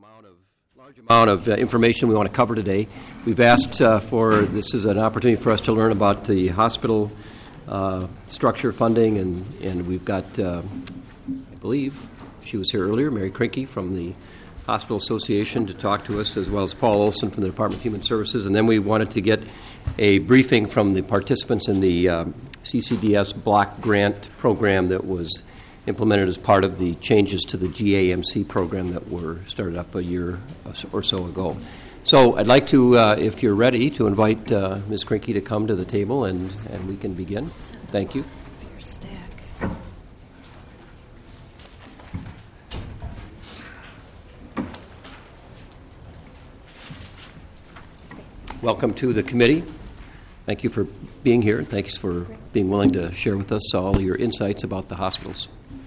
amount of information we want to cover today. We've asked this is an opportunity for us to learn about the hospital structure, funding, and we've got, I believe, she was here earlier, Mary Krinke from the Hospital Association to talk to us, as well as Paul Olson from the Department of Human Services. And then we wanted to get a briefing from the participants in the CCDS block grant program that was implemented as part of the changes to the GAMC program that were started up a year or so ago. So I'd like to, if you're ready, to invite Ms. Krinke to come to the table and we can begin. Thank you. Welcome to the committee. Thank you for being here, and thanks for being willing to share with us all your insights about the hospitals.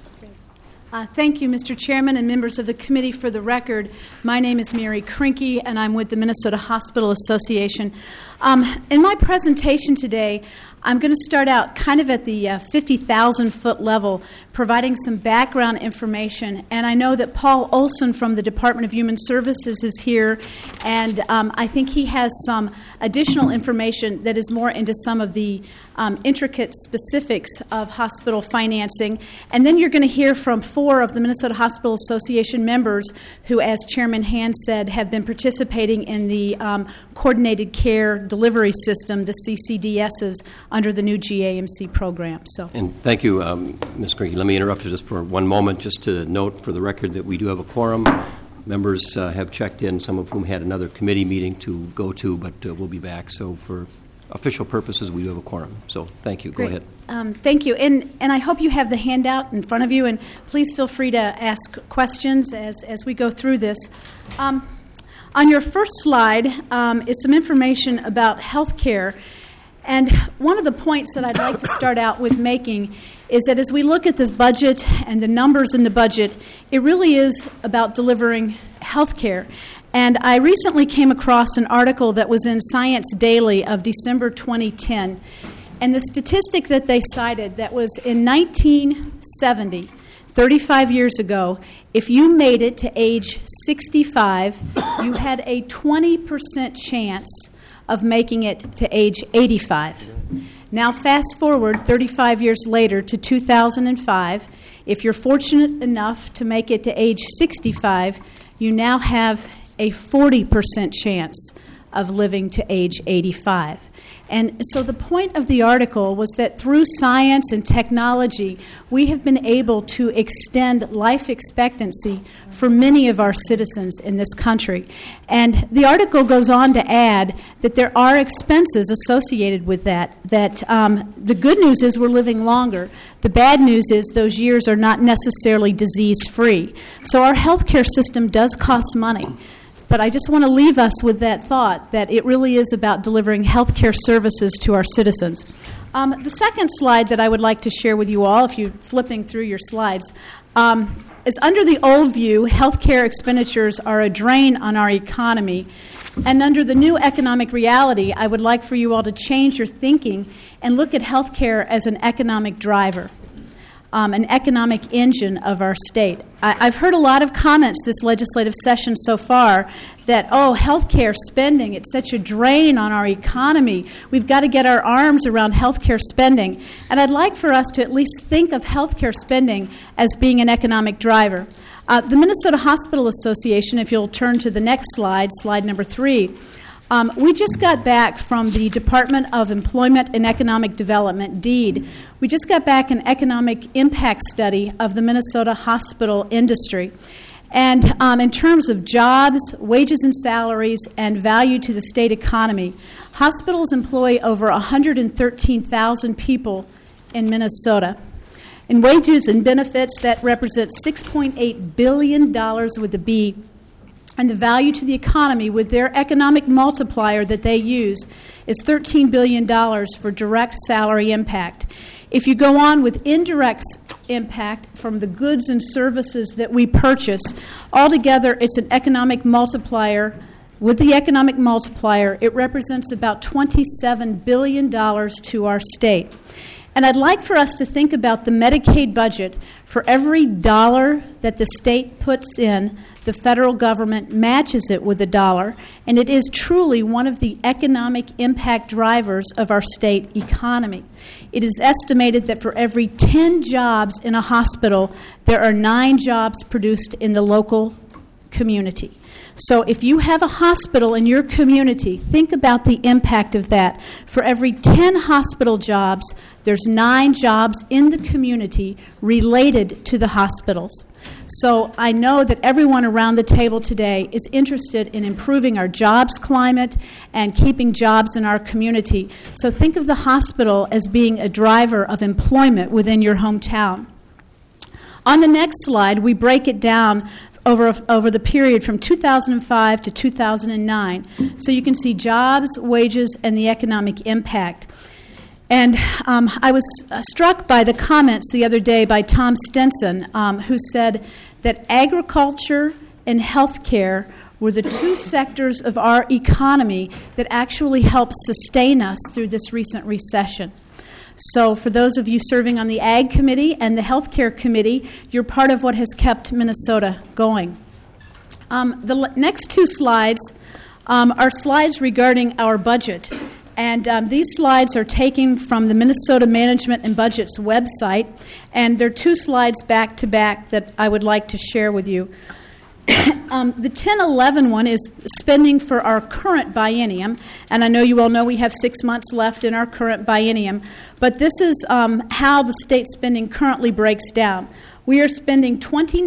Thank you, Mr. Chairman and members of the committee. For the record, my name is Mary Krinke, and I'm with the Minnesota Hospital Association. In my presentation today, I'm going to start out kind of at the 50,000-foot level, providing some background information. And I know that Paul Olson from the Department of Human Services is here, and I think he has some additional information that is more into some of the intricate specifics of hospital financing. And then you're going to hear from 4 of the Minnesota Hospital Association members who, as Chairman Hand said, have been participating in the Coordinated Care Delivery System, the CCDSs, under the new GAMC program. And thank you, Ms. Krinke. Let me interrupt you just for one moment, just to note for the record that we do have a quorum. Members have checked in, some of whom had another committee meeting to go to, but we'll be back. So for official purposes, we do have a quorum. So thank you. Great. Go ahead. Thank you. And I hope you have the handout in front of you, and please feel free to ask questions as we go through this. On your first slide is some information about health care. And one of the points that I'd like to start out with making is that as we look at this budget and the numbers in the budget, it really is about delivering health care. And I recently came across an article that was in Science Daily of December 2010. And the statistic that they cited, that was in 1970, 35 years ago, if you made it to age 65, you had a 20% chance of making it to age 85. Now fast forward 35 years later to 2005. If you're fortunate enough to make it to age 65, you now have a 40% chance of living to age 85. And so the point of the article was that through science and technology, we have been able to extend life expectancy for many of our citizens in this country. And the article goes on to add that there are expenses associated with that the good news is we're living longer. The bad news is those years are not necessarily disease-free. So our healthcare system does cost money. But I just want to leave us with that thought that it really is about delivering healthcare services to our citizens. The second slide that I would like to share with you all, if you're flipping through your slides, is under the old view, healthcare expenditures are a drain on our economy. And under the new economic reality, I would like for you all to change your thinking and look at healthcare as an economic driver. An economic engine of our state. I've heard a lot of comments this legislative session so far that, healthcare spending, it's such a drain on our economy. We've got to get our arms around healthcare spending. And I'd like for us to at least think of healthcare spending as being an economic driver. The Minnesota Hospital Association, if you'll turn to the next slide, slide number 3, we just got back from the Department of Employment and Economic Development, DEED. We just got back an economic impact study of the Minnesota hospital industry. And in terms of jobs, wages and salaries, and value to the state economy, hospitals employ over 113,000 people in Minnesota. In wages and benefits, that represents $6.8 billion with a B. And the value to the economy with their economic multiplier that they use is $13 billion for direct salary impact. If you go on with indirect impact from the goods and services that we purchase, altogether it's an economic multiplier. With the economic multiplier, it represents about $27 billion to our state. And I'd like for us to think about the Medicaid budget. For every dollar that the state puts in, the federal government matches it with $1, and it is truly one of the economic impact drivers of our state economy. It is estimated that for every 10 jobs in a hospital, there are 9 jobs produced in the local community. So if you have a hospital in your community, think about the impact of that. For every 10 hospital jobs, there's 9 jobs in the community related to the hospitals. So I know that everyone around the table today is interested in improving our jobs climate and keeping jobs in our community. So think of the hospital as being a driver of employment within your hometown. On the next slide, we break it down over the period from 2005 to 2009. So you can see jobs, wages, and the economic impact. And I was struck by the comments the other day by Tom Stinson, who said that agriculture and healthcare were the 2 sectors of our economy that actually helped sustain us through this recent recession. So for those of you serving on the Ag Committee and the Healthcare Committee, you're part of what has kept Minnesota going. The next 2 slides are slides regarding our budget. And these slides are taken from the Minnesota Management and Budget's website, and they're 2 slides back-to-back that I would like to share with you. The 10-11 one is spending for our current biennium, and I know you all know we have 6 months left in our current biennium, but this is how the state spending currently breaks down. We are spending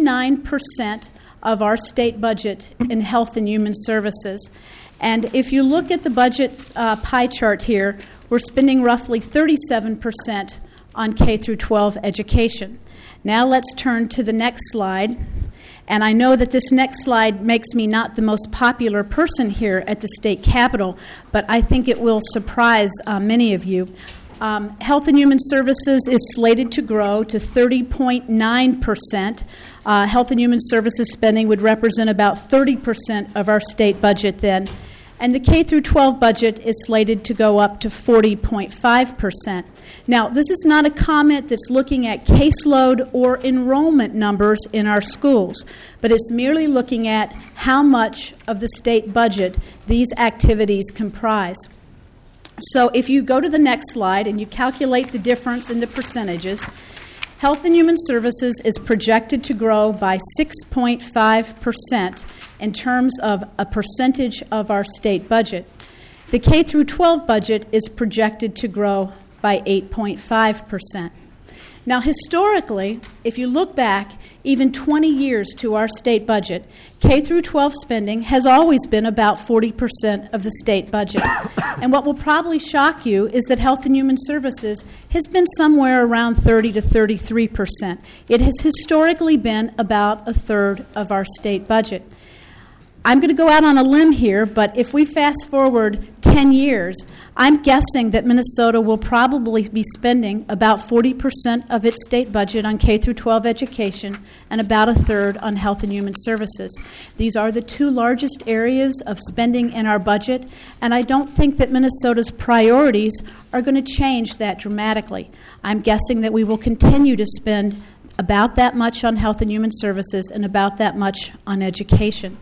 29% of our state budget in health and human services, and if you look at the budget pie chart here, we're spending roughly 37% on K through 12 education. Now let's turn to the next slide. And I know that this next slide makes me not the most popular person here at the state capitol, but I think it will surprise many of you. Health and Human Services is slated to grow to 30.9%. Health and Human Services spending would represent about 30% of our state budget then. And the K through 12 budget is slated to go up to 40.5%. Now, this is not a comment that's looking at caseload or enrollment numbers in our schools, but it's merely looking at how much of the state budget these activities comprise. So if you go to the next slide and you calculate the difference in the percentages, Health and Human Services is projected to grow by 6.5% in terms of a percentage of our state budget. The K through 12 budget is projected to grow by 8.5%. Now, historically, if you look back even 20 years to our state budget, K through 12 spending has always been about 40% of the state budget. And what will probably shock you is that Health and Human Services has been somewhere around 30 to 33%. It has historically been about a third of our state budget. I'm going to go out on a limb here, but if we fast forward 10 years, I'm guessing that Minnesota will probably be spending about 40% of its state budget on K through 12 education and about a third on Health and Human Services. These are the 2 largest areas of spending in our budget, and I don't think that Minnesota's priorities are going to change that dramatically. I'm guessing that we will continue to spend about that much on Health and Human Services and about that much on education.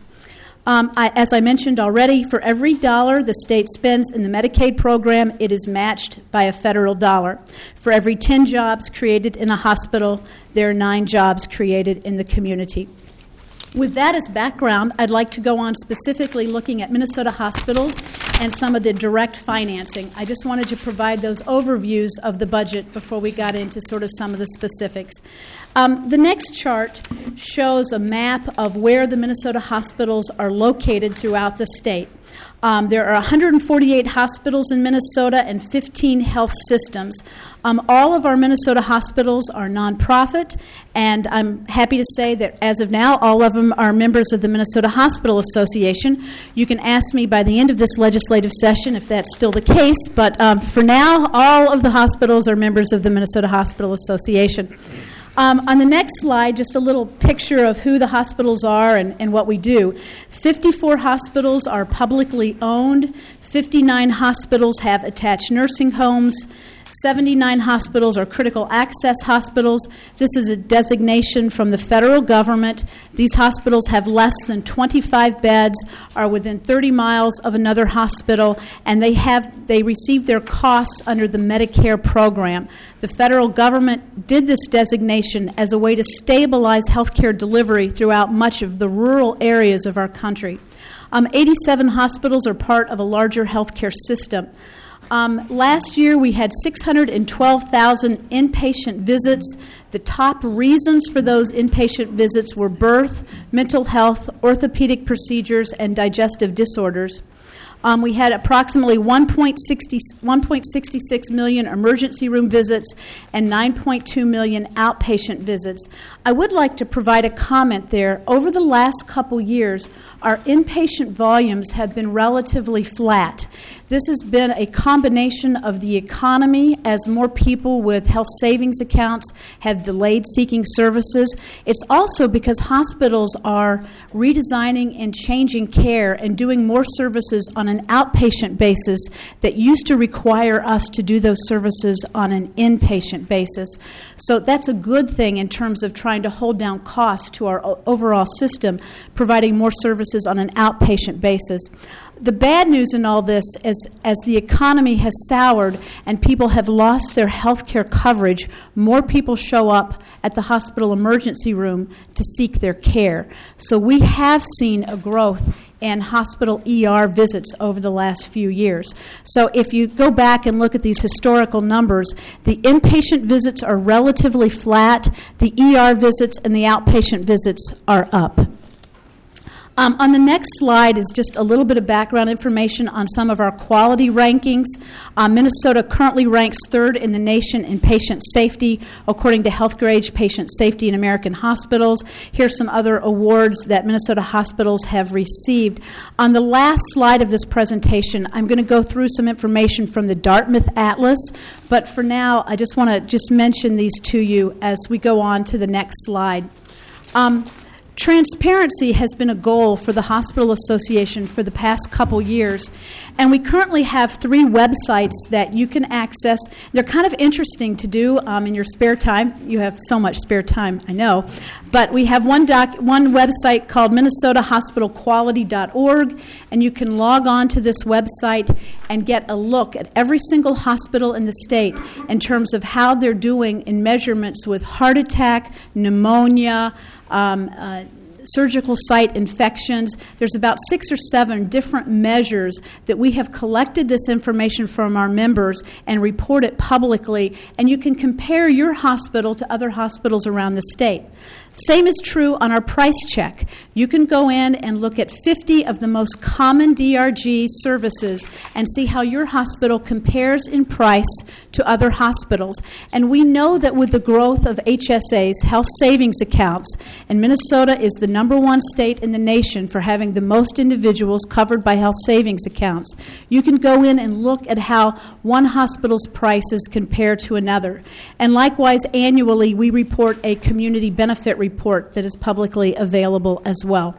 As I mentioned already, for every dollar the state spends in the Medicaid program, it is matched by a federal dollar. For every 10 jobs created in a hospital, there are 9 jobs created in the community. With that as background, I'd like to go on specifically looking at Minnesota hospitals and some of the direct financing. I just wanted to provide those overviews of the budget before we got into sort of some of the specifics. The next chart shows a map of where the Minnesota hospitals are located throughout the state. There are 148 hospitals in Minnesota and 15 health systems. All of our Minnesota hospitals are nonprofit, and I'm happy to say that as of now, all of them are members of the Minnesota Hospital Association. You can ask me by the end of this legislative session if that's still the case, but for now, all of the hospitals are members of the Minnesota Hospital Association. On the next slide, just a little picture of who the hospitals are and what we do. 54 hospitals are publicly owned. 59 hospitals have attached nursing homes. 79 hospitals are critical access hospitals. This is a designation from the federal government. These hospitals have less than 25 beds, are within 30 miles of another hospital, and they receive their costs under the Medicare program. The federal government did this designation as a way to stabilize healthcare delivery throughout much of the rural areas of our country. 87 hospitals are part of a larger healthcare system. Last year, we had 612,000 inpatient visits. The top reasons for those inpatient visits were birth, mental health, orthopedic procedures, and digestive disorders. We had approximately 1.66 million emergency room visits and 9.2 million outpatient visits. I would like to provide a comment there. Over the last couple years, our inpatient volumes have been relatively flat. This has been a combination of the economy as more people with health savings accounts have delayed seeking services. It's also because hospitals are redesigning and changing care and doing more services on an outpatient basis that used to require us to do those services on an inpatient basis. So that's a good thing in terms of trying to hold down costs to our overall system, providing more services on an outpatient basis. The bad news in all this is as the economy has soured and people have lost their health care coverage, more people show up at the hospital emergency room to seek their care. So we have seen a growth in hospital ER visits over the last few years. So if you go back and look at these historical numbers, the inpatient visits are relatively flat, the ER visits and the outpatient visits are up. On the next slide is just a little bit of background information on some of our quality rankings. Minnesota currently ranks third in the nation in patient safety, according to Healthgrade Patient Safety in American Hospitals. Here's some other awards that Minnesota hospitals have received. On the last slide of this presentation, I'm going to go through some information from the Dartmouth Atlas, but for now, I just want to mention these to you as we go on to the next slide. Transparency has been a goal for the Hospital Association for the past couple years, and we currently have 3 websites that you can access. They're kind of interesting to do in your spare time. You have so much spare time, I know. But we have one website called MinnesotaHospitalQuality.org, and you can log on to this website and get a look at every single hospital in the state in terms of how they're doing in measurements with heart attack, pneumonia, surgical site infections. There's about 6 or 7 different measures that we have collected this information from our members and report it publicly, and you can compare your hospital to other hospitals around the state. Same is true on our price check. You can go in and look at 50 of the most common DRG services and see how your hospital compares in price to other hospitals. And we know that with the growth of HSAs, health savings accounts, and Minnesota is the #1 state in the nation for having the most individuals covered by health savings accounts, you can go in and look at how one hospital's prices compare to another. And likewise, annually, we report a community benefit report that is publicly available as well.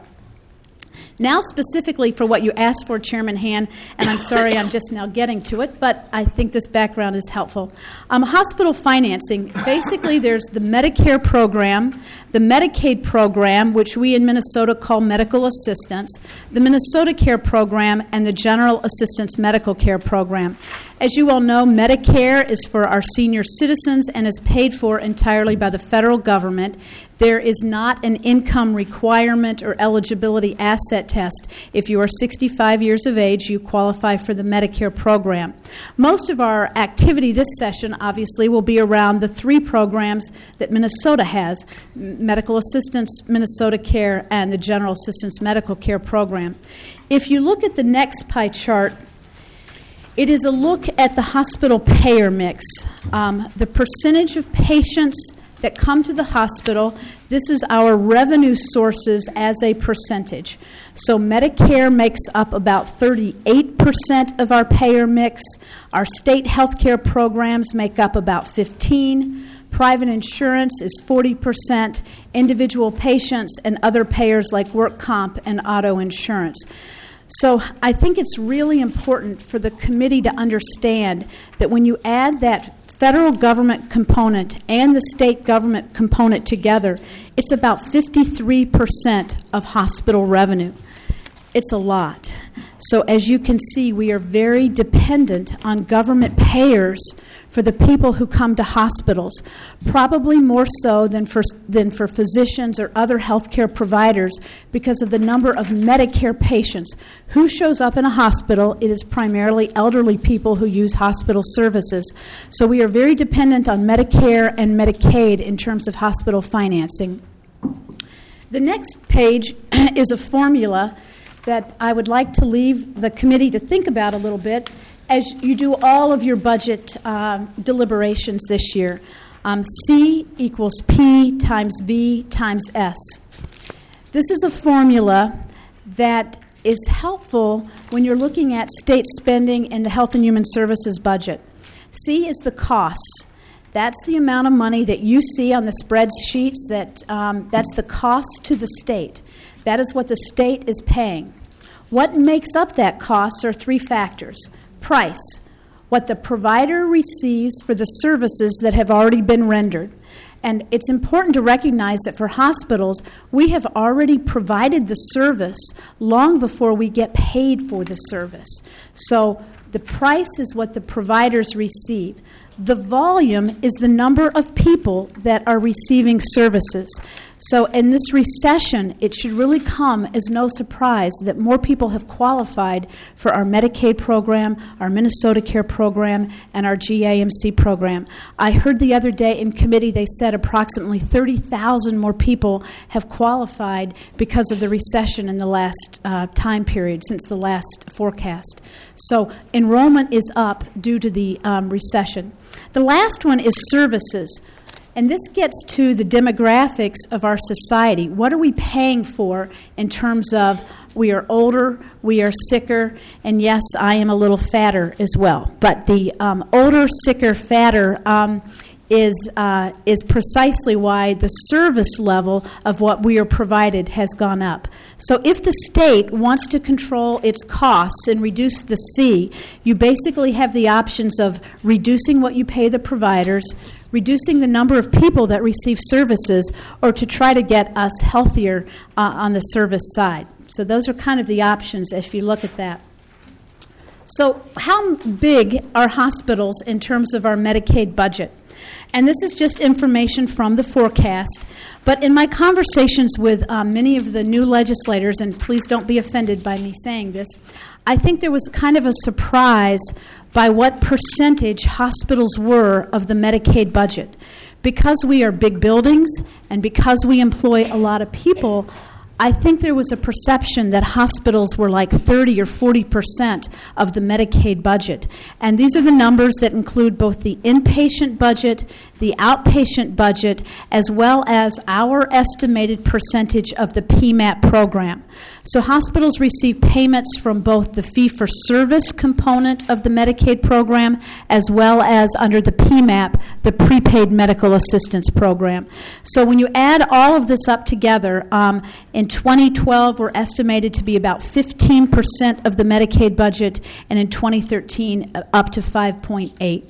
Now specifically for what you asked for, Chairman Hand, and I'm sorry I'm just now getting to it, but I think this background is helpful. Hospital financing, basically there's the Medicare program, the Medicaid program, which we in Minnesota call medical assistance, the Minnesota Care program, and the General Assistance Medical Care program. As you all know, Medicare is for our senior citizens and is paid for entirely by the federal government. There is not an income requirement or eligibility asset test. If you are 65 years of age, you qualify for the Medicare program. Most of our activity this session, obviously, will be around the 3 programs that Minnesota has: Medical Assistance, Minnesota Care, and the General Assistance Medical Care program. If you look at the next pie chart, it is a look at the hospital payer mix, the percentage of patients that come to the hospital. This is our revenue sources as a percentage. So Medicare makes up about 38% of our payer mix. Our state health care programs make up about 15%. Private insurance is 40%. Individual patients and other payers like work comp and auto insurance. So I think it's really important for the committee to understand that when you add that federal government component and the state government component together, it's about 53% of hospital revenue. It's a lot. So as you can see, we are very dependent on government payers for the people who come to hospitals, probably more so than for physicians or other healthcare providers because of the number of Medicare patients. Who shows up in a hospital? It is primarily elderly people who use hospital services. So we are very dependent on Medicare and Medicaid in terms of hospital financing. The next page is a formula that I would like to leave the committee to think about a little bit as you do all of your budget deliberations this year. C equals P times V times S. This is a formula that is helpful when you're looking at state spending in the Health and Human Services budget. C is the costs. That's the amount of money that you see on the spreadsheets. That's the cost to the state. That is what the state is paying. What makes up that cost are three factors. Price, what the provider receives for the services that have already been rendered. And it's important to recognize that for hospitals, we have already provided the service long before we get paid for the service. So the price is what the providers receive. The volume is the number of people that are receiving services. So in this recession, it should really come as no surprise that more people have qualified for our Medicaid program, our Minnesota Care program, and our GAMC program. I heard the other day in committee they said approximately 30,000 more people have qualified because of the recession in the last time period, since the last forecast. So enrollment is up due to the recession. The last one is services. And this gets to the demographics of our society. What are we paying for in terms of we are older, we are sicker, and yes, I am a little fatter as well. But the older, sicker, fatter is precisely why the service level of what we are provided has gone up. So if the state wants to control its costs and reduce the C, you basically have the options of reducing what you pay the providers, reducing the number of people that receive services, or to try to get us healthier on the service side. So those are kind of the options if you look at that. So how big are hospitals in terms of our Medicaid budget? And this is just information from the forecast. But in my conversations with many of the new legislators, and please don't be offended by me saying this, I think there was kind of a surprise by what percentage hospitals were of the Medicaid budget. Because we are big buildings and because we employ a lot of people, I think there was a perception that hospitals were like 30 or 40% of the Medicaid budget. And these are the numbers that include both the inpatient budget, the outpatient budget, as well as our estimated percentage of the PMAP program. So hospitals receive payments from both the fee-for-service component of the Medicaid program as well as under the PMAP, the prepaid medical assistance program. So when you add all of this up together, in 2012 we're estimated to be about 15% of the Medicaid budget, and in 2013 up to 5.8%.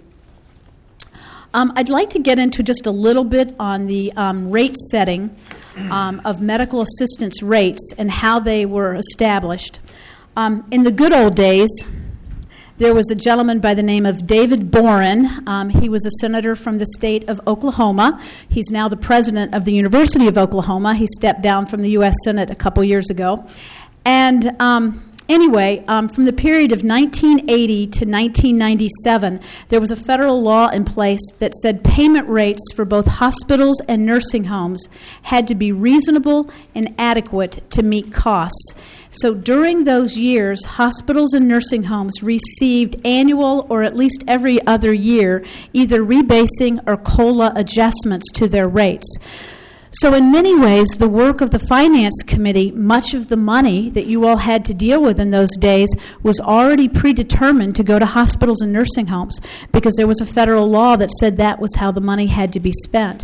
I'd like to get into just a little bit on the rate setting of medical assistance rates and how they were established. In the good old days, there was a gentleman by the name of David Boren. He was a senator from the state of Oklahoma. He's now the president of the University of Oklahoma. He stepped down from the U.S. Senate a couple years ago. And anyway, from the period of 1980 to 1997, there was a federal law in place that said payment rates for both hospitals and nursing homes had to be reasonable and adequate to meet costs. So during those years, hospitals and nursing homes received annual or at least every other year either rebasing or COLA adjustments to their rates. So in many ways, the work of the Finance Committee, much of the money that you all had to deal with in those days was already predetermined to go to hospitals and nursing homes because there was a federal law that said that was how the money had to be spent.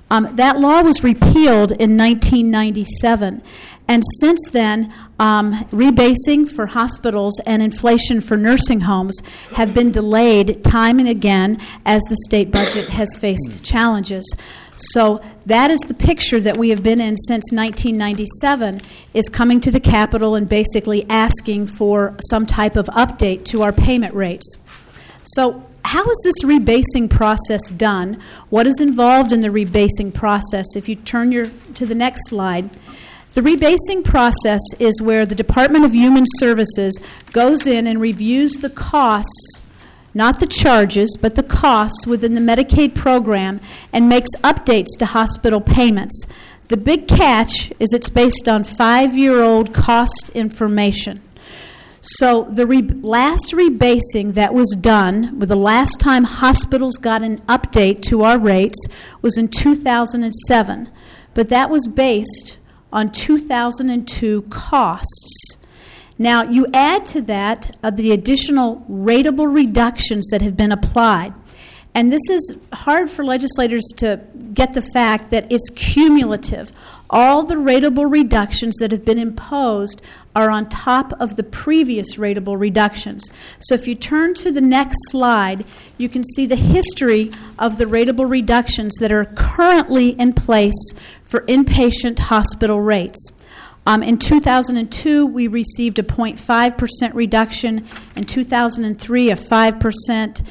That law was repealed in 1997. And since then, rebasing for hospitals and inflation for nursing homes have been delayed time and again as the state budget has faced challenges. So that is the picture that we have been in since 1997, is coming to the Capitol and basically asking for some type of update to our payment rates. So how is this rebasing process done? What is involved in the rebasing process? If you turn to the next slide, the rebasing process is where the Department of Human Services goes in and reviews the costs, not the charges, but the costs within the Medicaid program, and makes updates to hospital payments. The big catch is it's based on 5-year-old cost information. So the last rebasing that was done, with the last time hospitals got an update to our rates, was in 2007. But that was based on 2002 costs. Now, you add to that the additional rateable reductions that have been applied. And this is hard for legislators to get the fact that it's cumulative. All the rateable reductions that have been imposed are on top of the previous rateable reductions. So if you turn to the next slide, you can see the history of the rateable reductions that are currently in place for inpatient hospital rates. In 2002, we received a 0.5% reduction. In 2003, a 5%.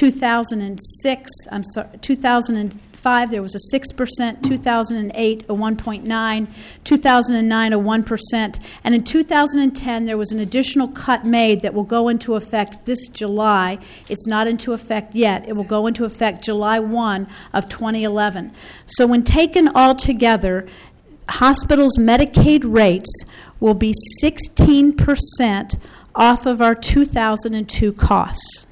2005, there was a 6%. 2008, a 1.9%. 2009, a 1%. And in 2010, there was an additional cut made that will go into effect this July. It's not into effect yet. It will go into effect July 1 of 2011. So when taken all together, hospitals' Medicaid rates will be 16% off of our 2002 costs.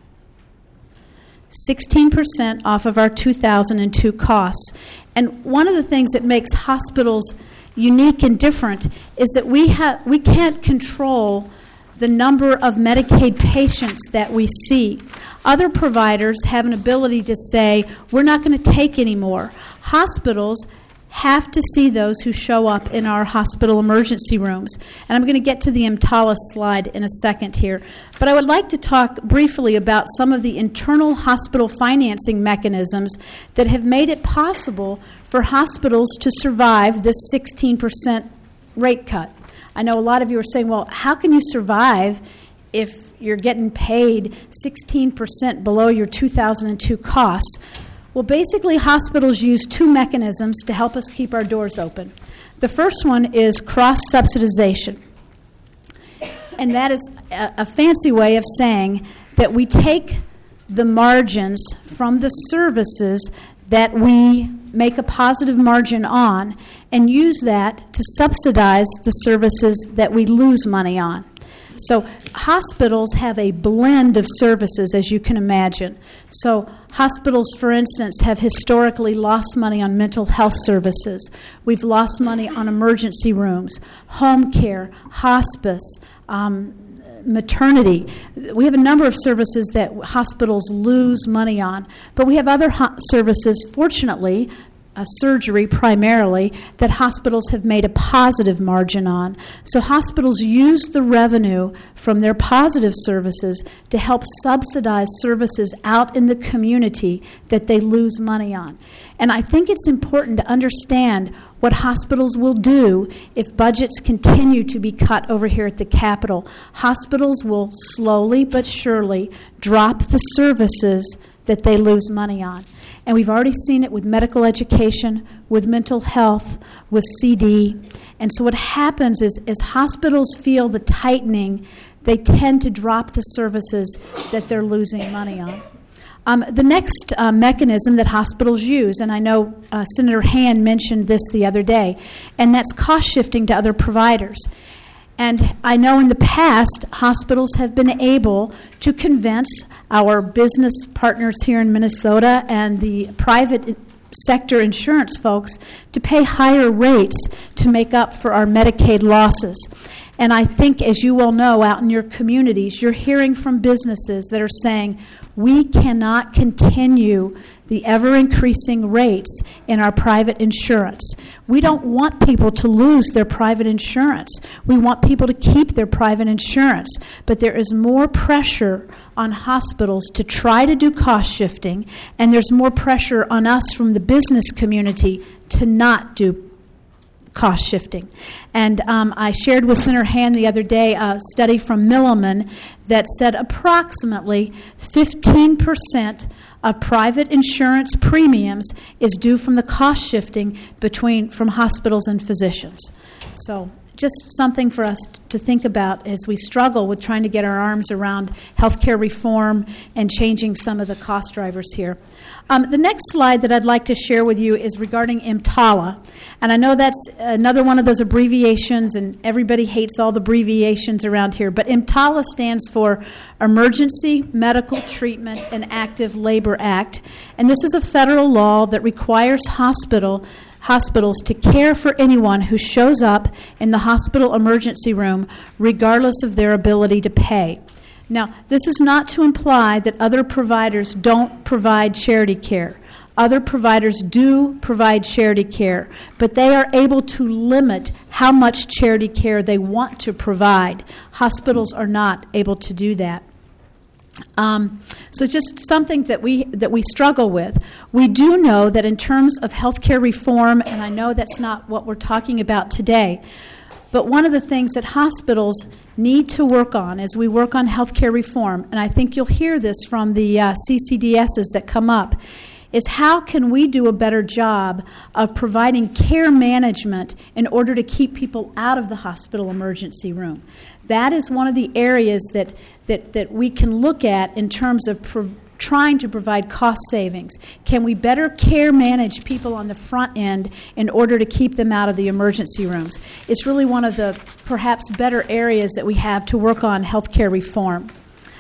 16% off of our 2002 costs. And one of the things that makes hospitals unique and different is that we can't control the number of Medicaid patients that we see. Other providers have an ability to say, we're not going to take any more. Hospitals have to see those who show up in our hospital emergency rooms. And I'm going to get to the EMTALA slide in a second here. But I would like to talk briefly about some of the internal hospital financing mechanisms that have made it possible for hospitals to survive this 16% rate cut. I know a lot of you are saying, well, how can you survive if you're getting paid 16% below your 2002 costs? Well, basically, hospitals use two mechanisms to help us keep our doors open. The first one is cross-subsidization. And that is a fancy way of saying that we take the margins from the services that we make a positive margin on and use that to subsidize the services that we lose money on. So hospitals have a blend of services, as you can imagine. So hospitals, for instance, have historically lost money on mental health services. We've lost money on emergency rooms, home care, hospice, maternity. We have a number of services that hospitals lose money on. But we have other services, fortunately, surgery primarily, that hospitals have made a positive margin on. So hospitals use the revenue from their positive services to help subsidize services out in the community that they lose money on. And I think it's important to understand what hospitals will do if budgets continue to be cut over here at the Capitol. Hospitals will slowly but surely drop the services that they lose money on. And we've already seen it with medical education, with mental health, with CD. And so what happens is, as hospitals feel the tightening, they tend to drop the services that they're losing money on. The next mechanism that hospitals use, and I know Senator Hand mentioned this the other day, and that's cost shifting to other providers. And I know in the past, hospitals have been able to convince our business partners here in Minnesota and the private sector insurance folks to pay higher rates to make up for our Medicaid losses. And I think, as you well know, out in your communities, you're hearing from businesses that are saying, we cannot continue the ever-increasing rates in our private insurance. We don't want people to lose their private insurance. We want people to keep their private insurance. But there is more pressure on hospitals to try to do cost shifting, and there's more pressure on us from the business community to not do cost shifting. And I shared with Senator Hand the other day a study from Milliman that said approximately 15% of private insurance premiums is due from the cost shifting from hospitals and physicians. So just something for us to think about as we struggle with trying to get our arms around healthcare reform and changing some of the cost drivers here. The next slide that I'd like to share with you is regarding EMTALA. And I know that's another one of those abbreviations, and everybody hates all the abbreviations around here. But EMTALA stands for Emergency Medical Treatment and Active Labor Act. And this is a federal law that requires hospitals to care for anyone who shows up in the hospital emergency room regardless of their ability to pay. Now, this is not to imply that other providers don't provide charity care. Other providers do provide charity care, but they are able to limit how much charity care they want to provide. Hospitals are not able to do that. So it's just something that we struggle with. We do know that in terms of healthcare reform, and I know that's not what we're talking about today, but one of the things that hospitals need to work on as we work on healthcare reform, and I think you'll hear this from the CCDSs that come up, is how can we do a better job of providing care management in order to keep people out of the hospital emergency room. That is one of the areas that we can look at in terms of trying to provide cost savings. Can we better care manage people on the front end in order to keep them out of the emergency rooms? It's really one of the perhaps better areas that we have to work on healthcare reform.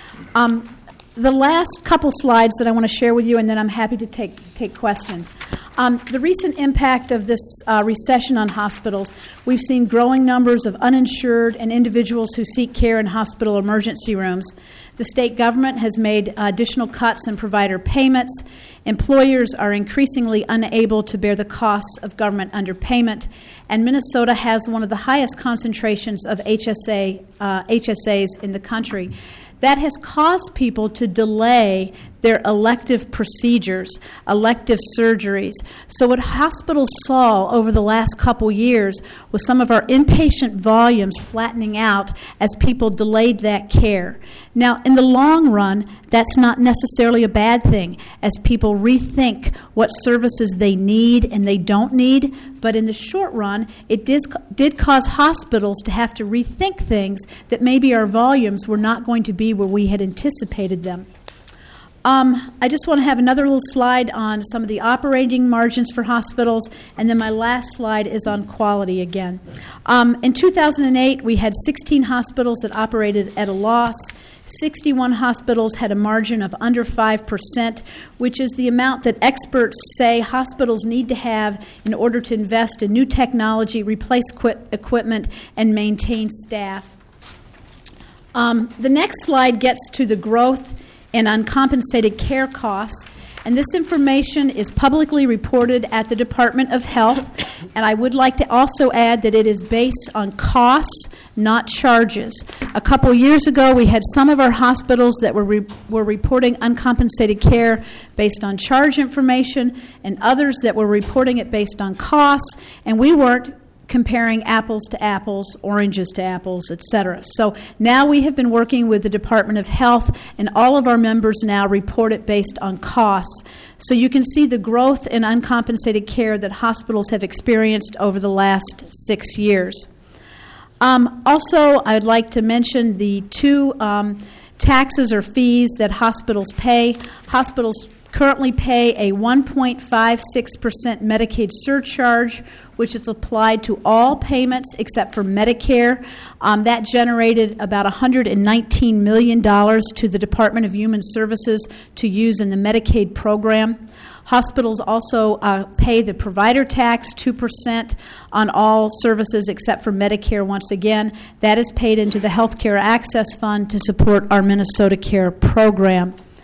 The last couple slides that I want to share with you, and then I'm happy to take questions. The recent impact of this recession on hospitals, we've seen growing numbers of uninsured and individuals who seek care in hospital emergency rooms. The state government has made additional cuts in provider payments. Employers are increasingly unable to bear the costs of government underpayment. And Minnesota has one of the highest concentrations of HSAs in the country. That has caused people to delay their elective procedures, elective surgeries. So what hospitals saw over the last couple years was some of our inpatient volumes flattening out as people delayed that care. Now, in the long run, that's not necessarily a bad thing as people rethink what services they need and they don't need. But in the short run, it did cause hospitals to have to rethink things that maybe our volumes were not going to be where we had anticipated them. I just want to have another little slide on some of the operating margins for hospitals, and then my last slide is on quality again. In 2008, we had 16 hospitals that operated at a loss. 61 hospitals had a margin of under 5%, which is the amount that experts say hospitals need to have in order to invest in new technology, replace equipment, and maintain staff. The next slide gets to the growth in uncompensated care costs, and this information is publicly reported at the Department of Health, and I would like to also add that it is based on costs, not charges. A couple years ago, we had some of our hospitals that were reporting uncompensated care based on charge information, and others that were reporting it based on costs, and we weren't comparing apples to apples, oranges to apples, etc. So now we have been working with the Department of Health, and all of our members now report it based on costs. So you can see the growth in uncompensated care that hospitals have experienced over the last 6 years. Also, I'd like to mention the two taxes or fees that hospitals pay. Hospitals currently pay a 1.56% Medicaid surcharge, which is applied to all payments except for Medicare. That generated about $119 million to the Department of Human Services to use in the Medicaid program. Hospitals also pay the provider tax, 2% on all services except for Medicare. Once again, that is paid into the Health Care Access Fund to support our Minnesota Care program.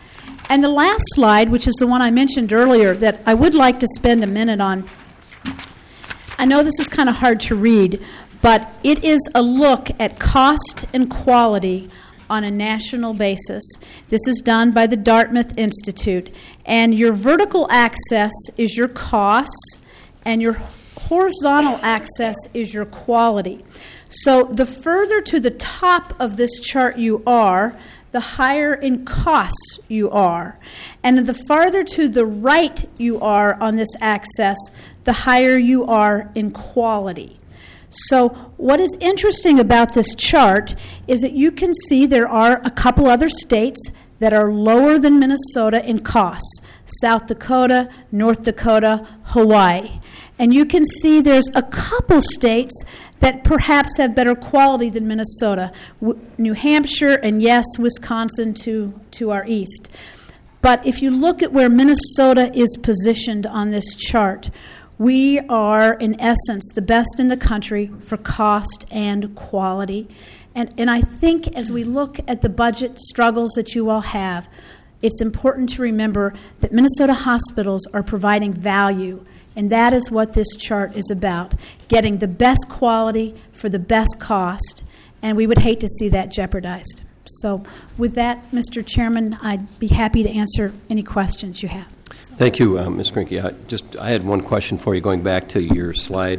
And the last slide, which is the one I mentioned earlier, that I would like to spend a minute on. I know this is kind of hard to read, but it is a look at cost and quality on a national basis. This is done by the Dartmouth Institute. And your vertical axis is your costs, and your horizontal axis is your quality. So the further to the top of this chart you are, the higher in costs you are. And the farther to the right you are on this axis, the higher you are in quality. So what is interesting about this chart is that you can see there are a couple other states that are lower than Minnesota in costs: South Dakota, North Dakota, Hawaii. And you can see there's a couple states that perhaps have better quality than Minnesota: New Hampshire and, yes, Wisconsin to our east. But if you look at where Minnesota is positioned on this chart, we are, in essence, the best in the country for cost and quality. And I think as we look at the budget struggles that you all have, it's important to remember that Minnesota hospitals are providing value, and that is what this chart is about, getting the best quality for the best cost, and we would hate to see that jeopardized. So with that, Mr. Chairman, I'd be happy to answer any questions you have. Thank you, Ms. Krinke. I had one question for you, going back to your slide,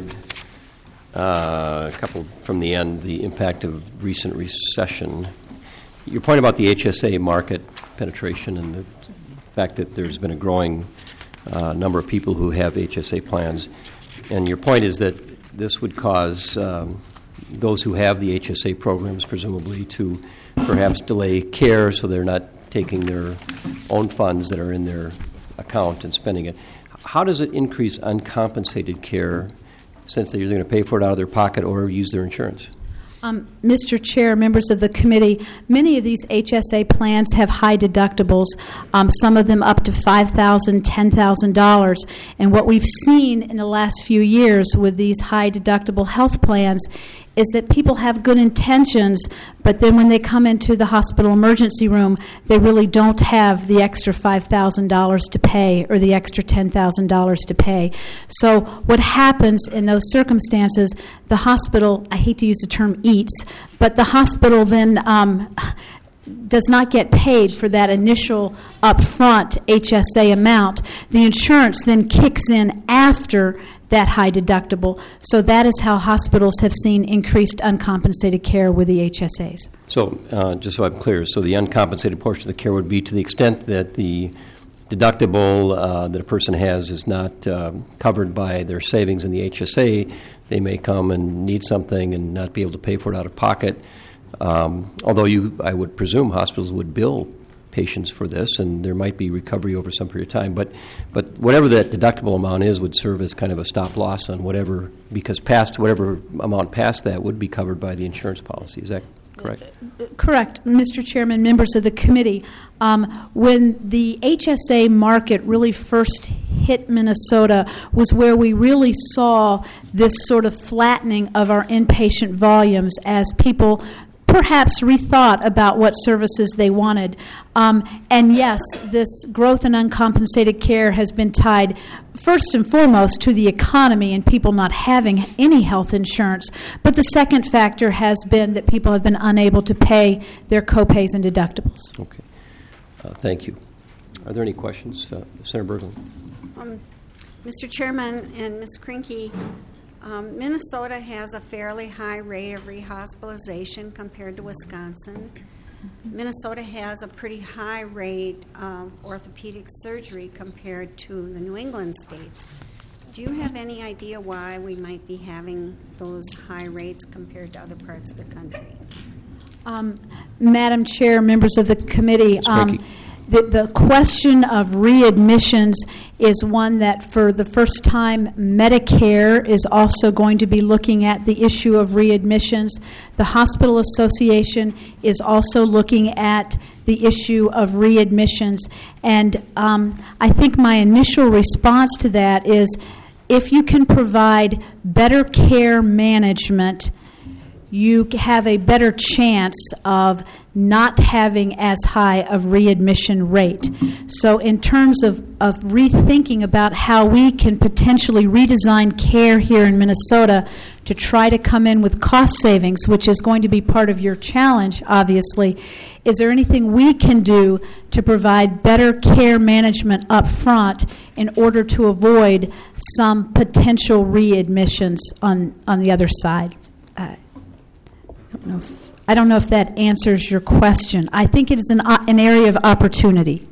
a couple from the end, the impact of recent recession. Your point about the HSA market penetration and the fact that there's been a growing number of people who have HSA plans, and your point is that this would cause those who have the HSA programs presumably to perhaps delay care, so they're not taking their own funds that are in their account and spending it. How does it increase uncompensated care, since they're either going to pay for it out of their pocket or use their insurance? Mr. Chair, members of the committee, many of these HSA plans have high deductibles, some of them up to $5,000, $10,000. And what we've seen in the last few years with these high deductible health plans is that people have good intentions, but then when they come into the hospital emergency room, they really don't have the extra $5,000 to pay or the extra $10,000 to pay. So what happens in those circumstances, the hospital, I hate to use the term eats, but the hospital then does not get paid for that initial upfront HSA amount. The insurance then kicks in after that high deductible. So that is how hospitals have seen increased uncompensated care with the HSAs. So just so I'm clear, so the uncompensated portion of the care would be to the extent that the deductible that a person has is not covered by their savings in the HSA, they may come and need something and not be able to pay for it out of pocket. Although I would presume hospitals would bill patients for this, and there might be recovery over some period of time. But whatever that deductible amount is would serve as kind of a stop loss on whatever, because whatever amount past that would be covered by the insurance policy. Is that correct? Correct, Mr. Chairman, members of the committee. When the HSA market really first hit Minnesota was where we really saw this sort of flattening of our inpatient volumes as people perhaps rethought about what services they wanted. And yes, this growth in uncompensated care has been tied first and foremost to the economy and people not having any health insurance. But the second factor has been that people have been unable to pay their copays and deductibles. Okay. Thank you. Are there any questions? Senator Berglund. Mr. Chairman and Ms. Krinke, Minnesota has a fairly high rate of rehospitalization compared to Wisconsin. Minnesota has a pretty high rate of orthopedic surgery compared to the New England states. Do you have any idea why we might be having those high rates compared to other parts of the country? Madam Chair, members of the committee, the question of readmissions is one that for the first time Medicare is also going to be looking at the issue of readmissions. The Hospital Association is also looking at the issue of readmissions. And I think my initial response to that is if you can provide better care management, you have a better chance of not having as high of readmission rate. So in terms of rethinking about how we can potentially redesign care here in Minnesota to try to come in with cost savings, which is going to be part of your challenge, obviously, is there anything we can do to provide better care management up front in order to avoid some potential readmissions on the other side? I don't know if that answers your question. I think it is an area of opportunity.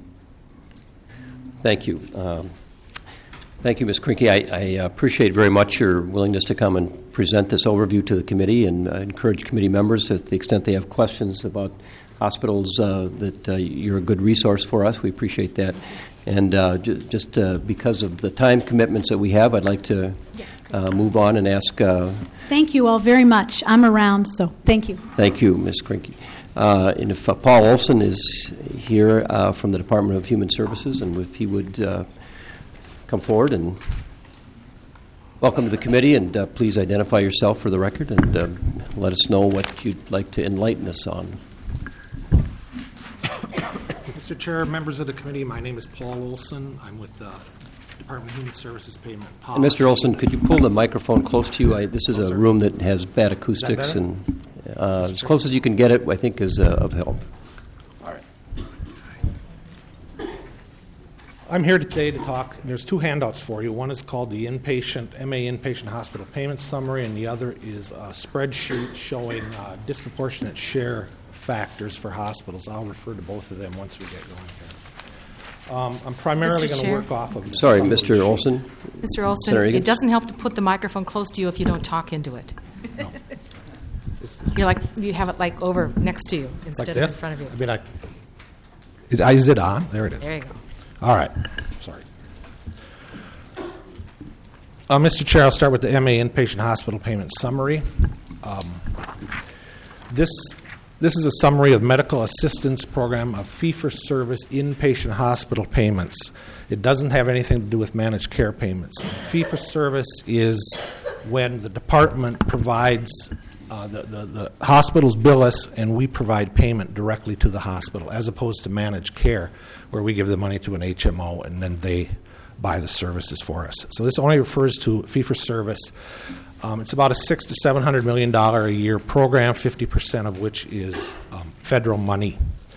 Thank you. Thank you, Ms. Krinke. I appreciate very much your willingness to come and present this overview to the committee, and encourage committee members, to the extent they have questions about hospitals, that you're a good resource for us. We appreciate that. And just because of the time commitments that we have, I'd like to move on and ask. Thank you all very much. I'm around, so thank you. Thank you, Ms. Krinke. And if Paul Olson is here from the Department of Human Services, and if he would come forward and welcome to the committee, and please identify yourself for the record, and let us know what you'd like to enlighten us on. Mr. Chair, members of the committee, my name is Paul Olson. I'm with the Department of Human Services Payment Policy. And Mr. Olson, could you pull the microphone close to you? This is a room that has bad acoustics, and as close as you can get it, I think, is of help. All right. I'm here today to talk. There's two handouts for you. One is called the MA Inpatient Hospital Payment Summary, and the other is a spreadsheet showing disproportionate share factors for hospitals. I'll refer to both of them once we get going here. I'm primarily going to work off of this. Sorry, Mr. Olson. Mr. Olson, it doesn't help to put the microphone close to you if you don't talk into it. No. You have it like over next to you instead Like of this? in front of you. Is it on? There it is. There you go. All All right. Sorry. Mr. Chair, I'll start with the MA Inpatient Hospital Payment Summary. This is a summary of medical assistance program of fee-for-service inpatient hospital payments. It doesn't have anything to do with managed care payments. Fee-for-service is when the department provides, the hospitals bill us and we provide payment directly to the hospital, as opposed to managed care, where we give the money to an HMO and then they buy the services for us. So this only refers to fee-for-service. It's about a $600 to $700 million a year program, 50% of which is federal money.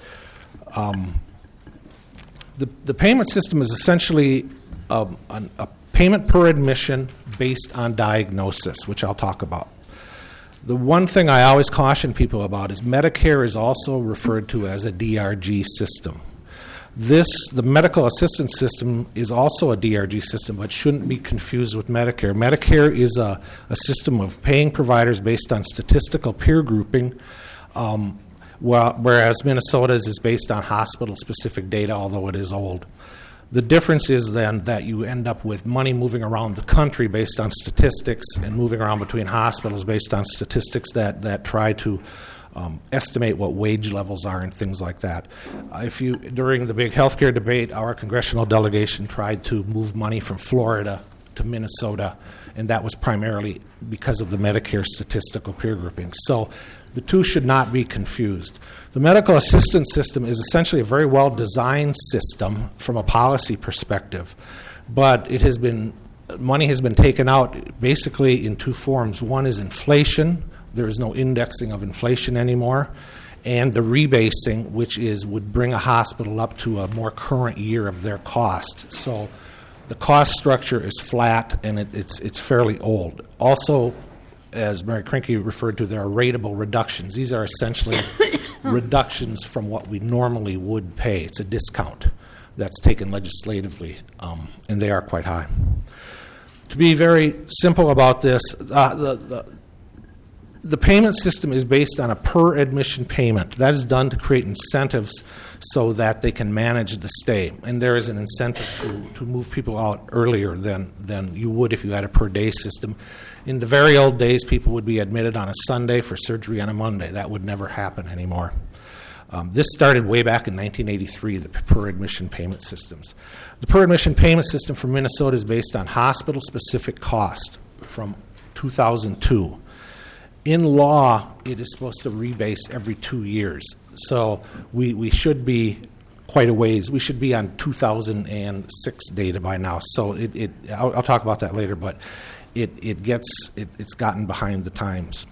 The payment system is essentially a payment per admission based on diagnosis, which I'll talk about. The one thing I always caution people about is Medicare is also referred to as a DRG system. The medical assistance system is also a DRG system, but shouldn't be confused with Medicare. Medicare is a system of paying providers based on statistical peer grouping, whereas Minnesota's is based on hospital-specific data, although it is old. The difference is then that you end up with money moving around the country based on statistics and moving around between hospitals based on statistics that try to estimate what wage levels are and things like that. During the big healthcare debate, our congressional delegation tried to move money from Florida to Minnesota, and that was primarily because of the Medicare statistical peer grouping. So the two should not be confused. The medical assistance system is essentially a very well-designed system from a policy perspective, but money has been taken out basically in two forms. One is inflation. There is no indexing of inflation anymore, and the rebasing, which would bring a hospital up to a more current year of their cost. So the cost structure is flat, and it's fairly old. Also, as Mary Krinke referred to, there are rateable reductions. These are essentially reductions from what we normally would pay. It's a discount that's taken legislatively, and they are quite high. To be very simple about this, the payment system is based on a per-admission payment. That is done to create incentives so that they can manage the stay. And there is an incentive to move people out earlier than you would if you had a per-day system. In the very old days, people would be admitted on a Sunday for surgery on a Monday. That would never happen anymore. This started way back in 1983, the per-admission payment systems. The per-admission payment system for Minnesota is based on hospital-specific cost from 2002. In law, it is supposed to rebase every 2 years. So we should be quite a ways. We should be on 2006 data by now. So I'll talk about that later, but it's gotten behind the times.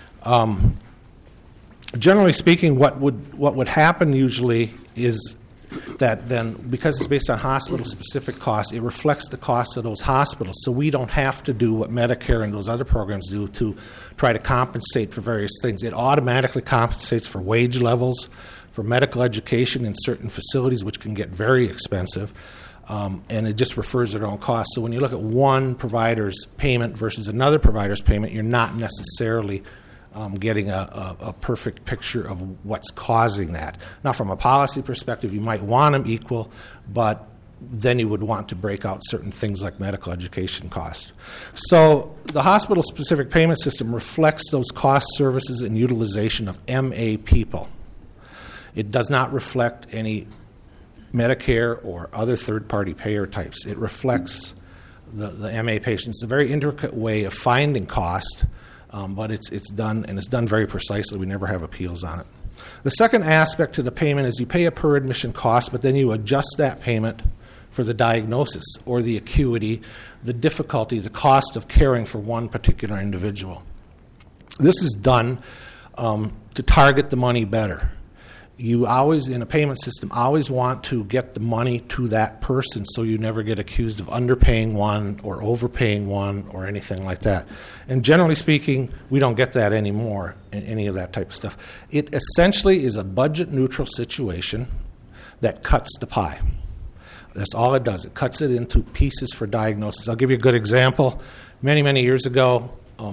Generally speaking, what would happen usually is that then, because it's based on hospital-specific costs, it reflects the costs of those hospitals. So we don't have to do what Medicare and those other programs do to try to compensate for various things. It automatically compensates for wage levels, for medical education in certain facilities, which can get very expensive, and it just refers to their own costs. So when you look at one provider's payment versus another provider's payment, you're not necessarily getting a perfect picture of what's causing that. Now, from a policy perspective, you might want them equal, but then you would want to break out certain things like medical education costs. So the hospital-specific payment system reflects those costs, services, and utilization of MA people. It does not reflect any Medicare or other third-party payer types. It reflects the MA patients. It's a very intricate way of finding cost, but it's done, and it's done very precisely. We never have appeals on it. The second aspect to the payment is you pay a per-admission cost, but then you adjust that payment for the diagnosis or the acuity, the difficulty, the cost of caring for one particular individual. This is done to target the money better. You always, in a payment system, always want to get the money to that person so you never get accused of underpaying one or overpaying one or anything like that. And generally speaking, we don't get that anymore in any of that type of stuff. It essentially is a budget-neutral situation that cuts the pie. That's all it does. It cuts it into pieces for diagnosis. I'll give you a good example. Many, many years ago,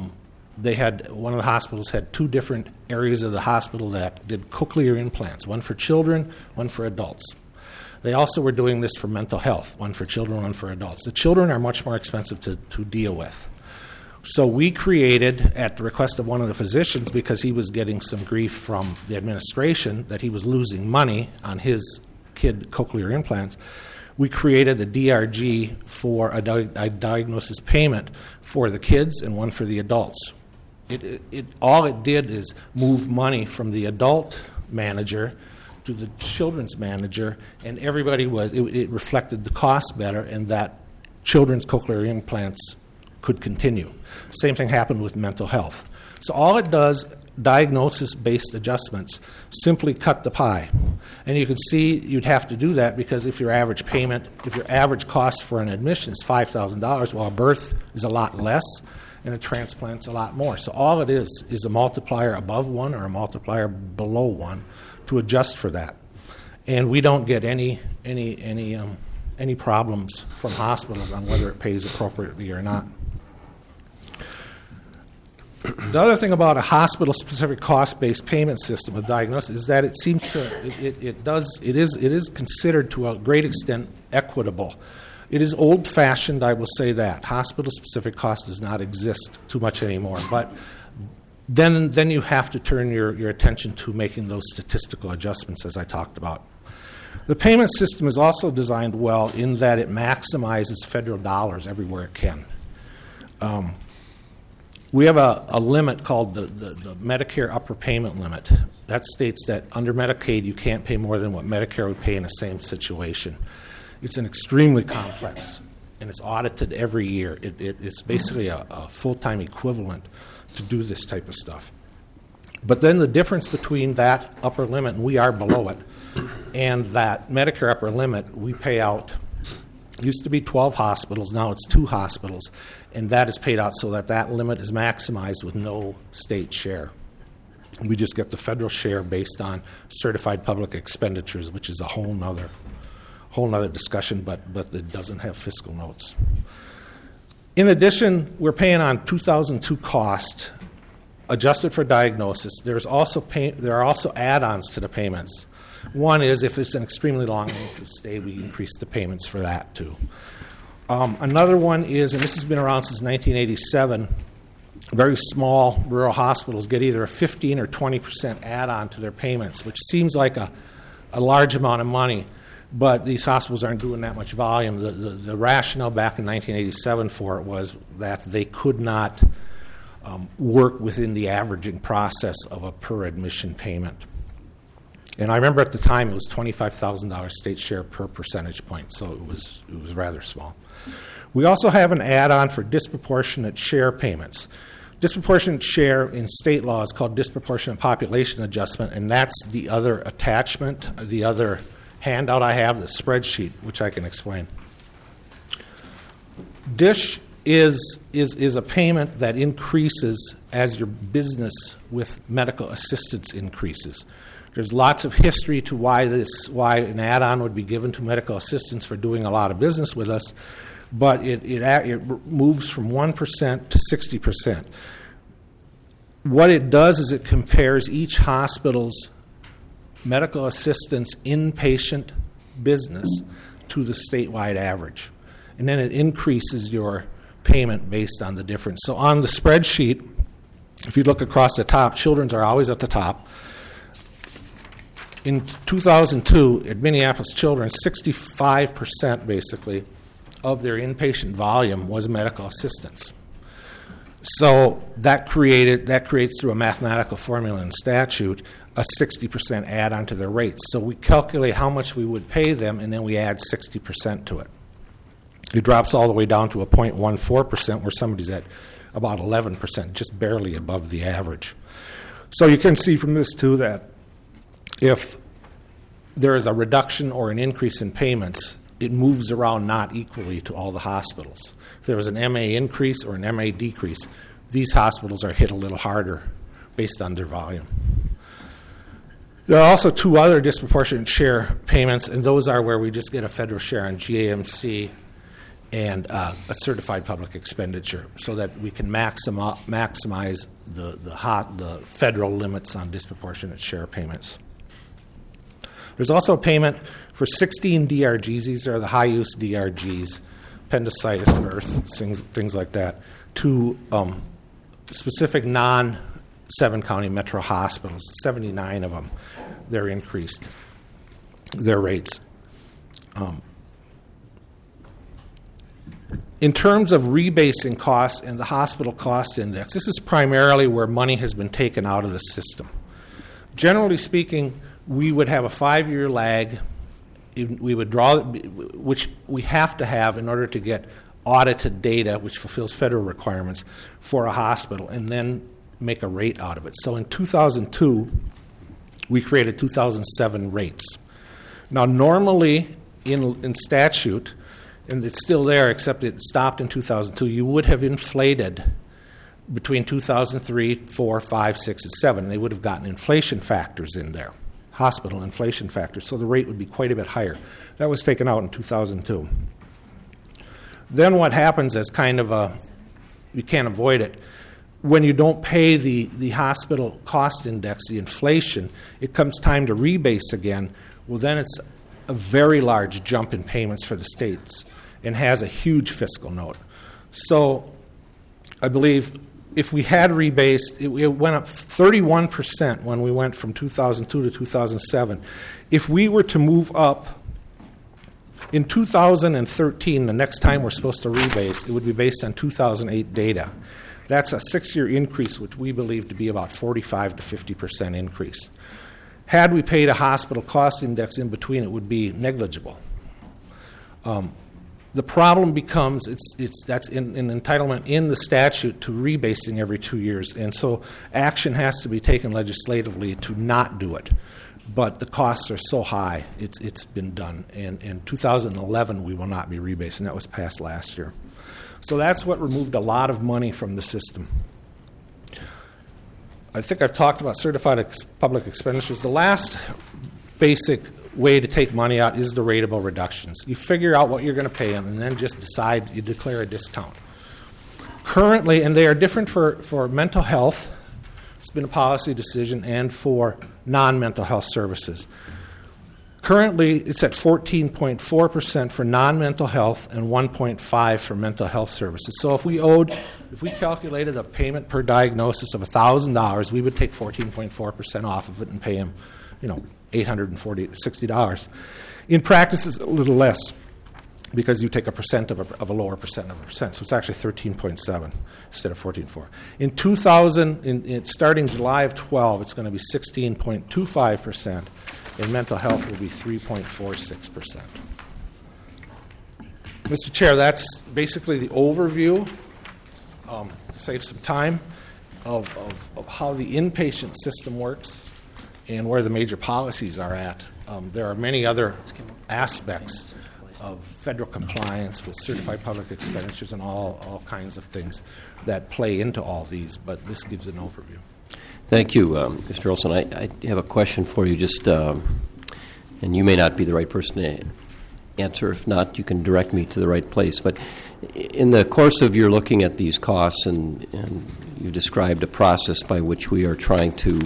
one of the hospitals had two different areas of the hospital that did cochlear implants, one for children, one for adults. They also were doing this for mental health, one for children, one for adults. The children are much more expensive to deal with. So we created, at the request of one of the physicians, because he was getting some grief from the administration that he was losing money on his kid cochlear implants, we created a DRG for a diagnosis payment for the kids and one for the adults. All it did is move money from the adult manager to the children's manager, and everybody it reflected the cost better, and that children's cochlear implants could continue. Same thing happened with mental health. So all it does, diagnosis-based adjustments, simply cut the pie. And you can see you'd have to do that because if your average cost for an admission is $5,000, well, a birth is a lot less, and a transplant's a lot more. So all it is a multiplier above 1 or a multiplier below 1 to adjust for that. And we don't get any problems from hospitals on whether it pays appropriately or not. The other thing about a hospital-specific cost-based payment system of diagnosis is that it seems it is considered to a great extent equitable. It is old-fashioned, I will say that. Hospital-specific cost does not exist too much anymore. But then you have to turn your attention to making those statistical adjustments, as I talked about. The payment system is also designed well in that it maximizes federal dollars everywhere it can. We have a limit called the Medicare upper payment limit. That states that under Medicaid you can't pay more than what Medicare would pay in the same situation. It's an extremely complex, and it's audited every year. It's basically a full-time equivalent to do this type of stuff. But then the difference between that upper limit, and we are below it, and that Medicare upper limit, we pay out, used to be 12 hospitals, now it's 2 hospitals, and that is paid out so that limit is maximized with no state share. We just get the federal share based on certified public expenditures, which is a whole nother discussion, but it doesn't have fiscal notes. In addition, we're paying on 2002 cost, adjusted for diagnosis. There are also add-ons to the payments. One is if it's an extremely long length of stay, we increase the payments for that too. Another one is, and this has been around since 1987, very small rural hospitals get either a 15 or 20% add-on to their payments, which seems like a large amount of money. But these hospitals aren't doing that much volume. The rationale back in 1987 for it was that they could not work within the averaging process of a per admission payment. And I remember at the time it was $25,000 state share per percentage point, so it was rather small. We also have an add-on for disproportionate share payments. Disproportionate share in state law is called disproportionate population adjustment, and that's the other attachment, the other handout I have, the spreadsheet, which I can explain. DISH is a payment that increases as your business with medical assistance increases. There's lots of history to why an add-on would be given to medical assistants for doing a lot of business with us, but it moves from 1% to 60%. What it does is it compares each hospital's medical assistance inpatient business to the statewide average, and then it increases your payment based on the difference. So on the spreadsheet, if you look across the top, children's are always at the top. In 2002, at Minneapolis Children's, 65% basically of their inpatient volume was medical assistance. So that creates through a mathematical formula and statute a 60% add-on to their rates. So we calculate how much we would pay them, and then we add 60% to it. It drops all the way down to a 0.14%, where somebody's at about 11%, just barely above the average. So you can see from this, too, that if there is a reduction or an increase in payments, it moves around not equally to all the hospitals. If there was an MA increase or an MA decrease, these hospitals are hit a little harder based on their volume. There are also two other disproportionate share payments, and those are where we just get a federal share on GAMC and a certified public expenditure, so that we can maximize the federal limits on disproportionate share payments. There's also a payment for 16 DRGs. These are the high-use DRGs, appendicitis, birth, things like that, to specific non-7 county metro hospitals, 79 of them. They're increased, their rates. In terms of rebasing costs and the hospital cost index, this is primarily where money has been taken out of the system. Generally speaking, we would have a 5-year lag. We would draw, which we have to have in order to get audited data, which fulfills federal requirements for a hospital, and then make a rate out of it. So in 2002, we created 2007 rates. Now, normally in statute, and it's still there except it stopped in 2002, you would have inflated between 2003, 4, 5, 6, and 7. They would have gotten inflation factors in there, hospital inflation factors, so the rate would be quite a bit higher. That was taken out in 2002. Then what happens as kind of you can't avoid it, when you don't pay the hospital cost index, the inflation, it comes time to rebase again. Well, then it's a very large jump in payments for the states and has a huge fiscal note. So I believe if we had rebased, it went up 31% when we went from 2002 to 2007. If we were to move up in 2013, the next time we're supposed to rebase, it would be based on 2008 data. That's a 6-year increase, which we believe to be about 45 to 50% increase. Had we paid a hospital cost index in between, it would be negligible. The problem becomes that's an entitlement in the statute to rebasing every 2 years, and so action has to be taken legislatively to not do it. But the costs are so high, it's been done. And in 2011, we will not be rebasing. That was passed last year. So that's what removed a lot of money from the system. I think I've talked about certified public expenditures. The last basic way to take money out is the rateable reductions. You figure out what you're going to pay them and then just decide, you declare a discount. Currently, and they are different for mental health, it's been a policy decision, and for non-mental health services. Currently, it's at 14.4% for non-mental health and 1.5% for mental health services. So if we calculated a payment per diagnosis of $1,000, we would take 14.4% off of it and pay him, $860. In practice, it's a little less. because you take a percent of a lower percent of a percent. So it's actually 13.7 instead of 14.4. In 2000, starting July of 12, it's going to be 16.25%, and mental health will be 3.46%. Mr. Chair, that's basically the overview, to save some time, of how the inpatient system works and where the major policies are at. There are many other aspects of federal compliance with certified public expenditures and all kinds of things that play into all these, but this gives an overview. Thank you, Mr. Olson. I have a question for you, just, and you may not be the right person to answer. If not, you can direct me to the right place. But in the course of your looking at these costs, and you described a process by which we are trying to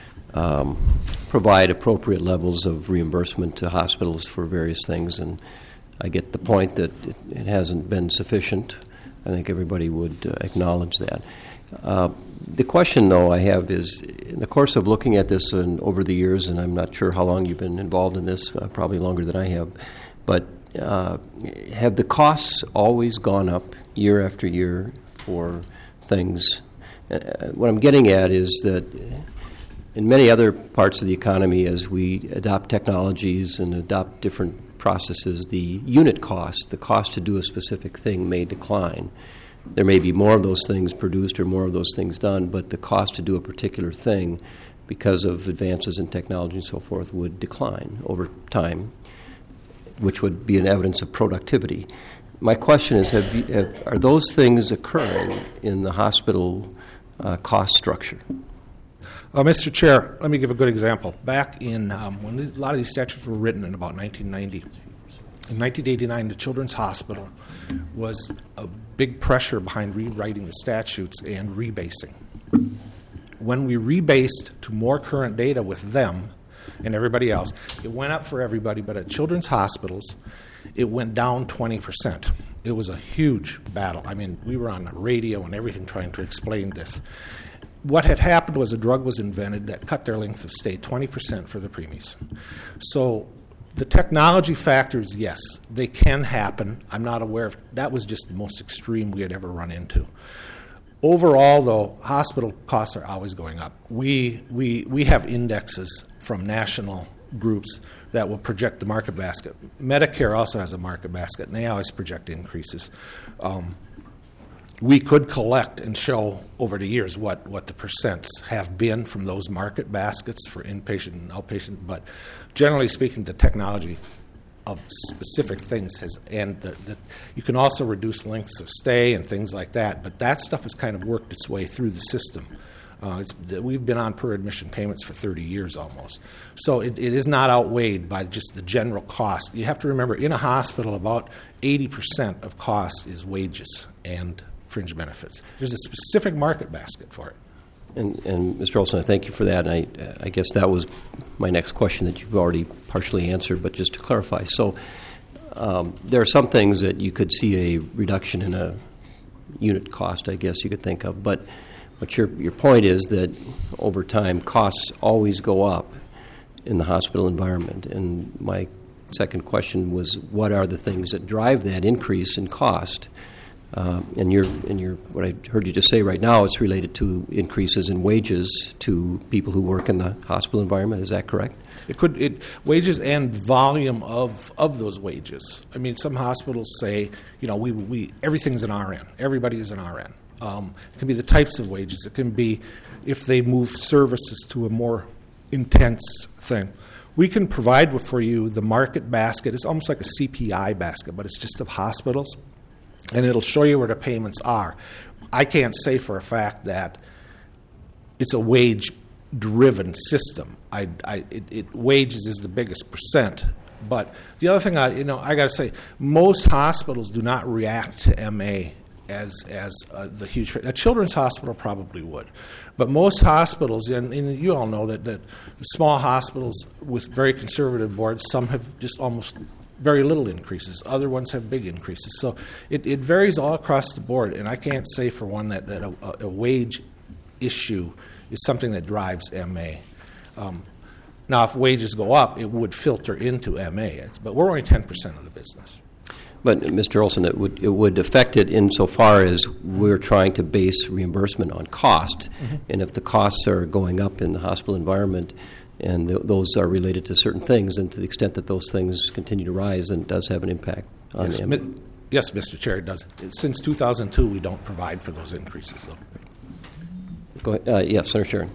provide appropriate levels of reimbursement to hospitals for various things, and I get the point that it hasn't been sufficient. I think everybody would acknowledge that. The question, though, I have is, in the course of looking at this and over the years, and I'm not sure how long you've been involved in this, probably longer than I have, but have the costs always gone up year after year for things? What I'm getting at is that in many other parts of the economy, as we adopt technologies and adopt different processes, the unit cost, the cost to do a specific thing, may decline. There may be more of those things produced or more of those things done, but the cost to do a particular thing, because of advances in technology and so forth, would decline over time, which would be an evidence of productivity. My question is, are those things occurring in the hospital cost structure? Mr. Chair, let me give a good example. Back in when a lot of these statutes were written in about 1990, in 1989, the Children's Hospital was a big pressure behind rewriting the statutes and rebasing. When we rebased to more current data with them and everybody else, it went up for everybody, but at children's hospitals, it went down 20%. It was a huge battle. I mean, we were on the radio and everything trying to explain this. What had happened was a drug was invented that cut their length of stay 20% for the preemies. So the technology factors, yes, they can happen. I'm not aware of that. Was just the most extreme we had ever run into. Overall, though, hospital costs are always going up. We have indexes from national groups that will project the market basket. Medicare also has a market basket, and they always project increases. We could collect and show over the years what the percents have been from those market baskets for inpatient and outpatient, but generally speaking, the technology of specific things has, and you can also reduce lengths of stay and things like that, but that stuff has kind of worked its way through the system. We've been on per admission payments for 30 years almost. So it is not outweighed by just the general cost. You have to remember, in a hospital, about 80% of cost is wages and fringe benefits. There's a specific market basket for it. And Mr. Olson, I thank you for that. And I guess that was my next question that you've already partially answered, but just to clarify. So there are some things that you could see a reduction in a unit cost, I guess you could think of, but your point is that over time costs always go up in the hospital environment. And my second question was, what are the things that drive that increase in cost? And what I heard you just say right now, it's related to increases in wages to people who work in the hospital environment. Is that correct? Wages and volume of those wages. I mean, some hospitals say, we everything's an RN. Everybody is an RN. It can be the types of wages. It can be if they move services to a more intense thing. We can provide for you the market basket. It's almost like a CPI basket, but it's just of hospitals. And it'll show you where the payments are. I can't say for a fact that it's a wage-driven system. Wages is the biggest percent. But the other thing I got to say, most hospitals do not react to MA as the huge. A children's hospital probably would, but most hospitals, and you all know that the small hospitals with very conservative boards, some have just almost very little increases. Other ones have big increases. So it varies all across the board, and I can't say for one that a wage issue is something that drives MA. Now, if wages go up, it would filter into MA, but we're only 10% of the business. But, Mr. Olson, it would affect it insofar as we're trying to base reimbursement on cost. And if the costs are going up in the hospital environment and those are related to certain things, and to the extent that those things continue to rise, then it does have an impact on them. Yes, Mr. Chair, it does. Since 2002, we don't provide for those increases, though. Go ahead. Yes, Senator Sharon.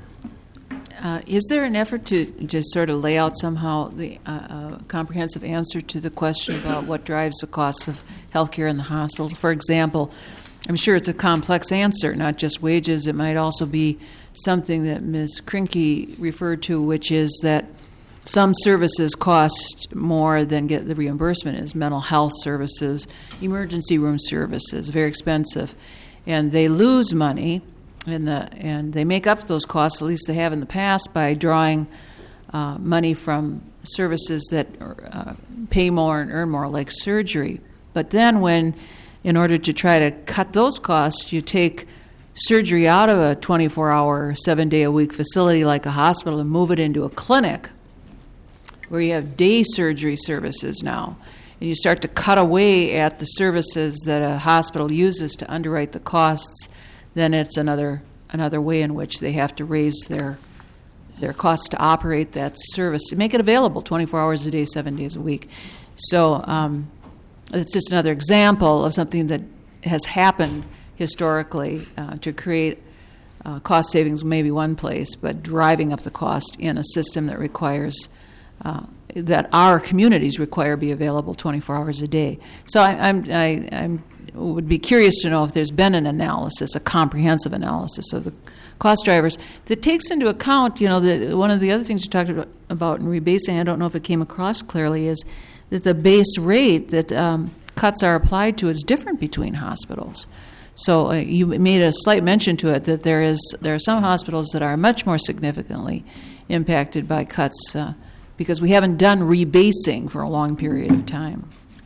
Is there an effort to just sort of lay out somehow the comprehensive answer to the question about what drives the costs of health care in the hospitals? For example, I'm sure it's a complex answer, not just wages. It might also be something that Ms. Krinke referred to, which is that some services cost more than get the reimbursement, as mental health services, emergency room services, very expensive. And they lose money. And they make up those costs, at least they have in the past, by drawing money from services that pay more and earn more, like surgery. But then in order to try to cut those costs, you take surgery out of a 24-hour, 7-day-a-week facility like a hospital and move it into a clinic where you have day surgery services now. And you start to cut away at the services that a hospital uses to underwrite the costs. Then it's another way in which they have to raise their costs to operate that service, to make it available 24 hours a day, 7 days a week. So it's just another example of something that has happened historically to create cost savings, maybe one place, but driving up the cost in a system that requires that our communities require be available 24 hours a day. So I would be curious to know if there's been an analysis, a comprehensive analysis of the cost drivers that takes into account, one of the other things you talked about in rebasing, I don't know if it came across clearly, is that the base rate that cuts are applied to is different between hospitals. So you made a slight mention to it that there are some hospitals that are much more significantly impacted by cuts because we haven't done rebasing for a long period of time.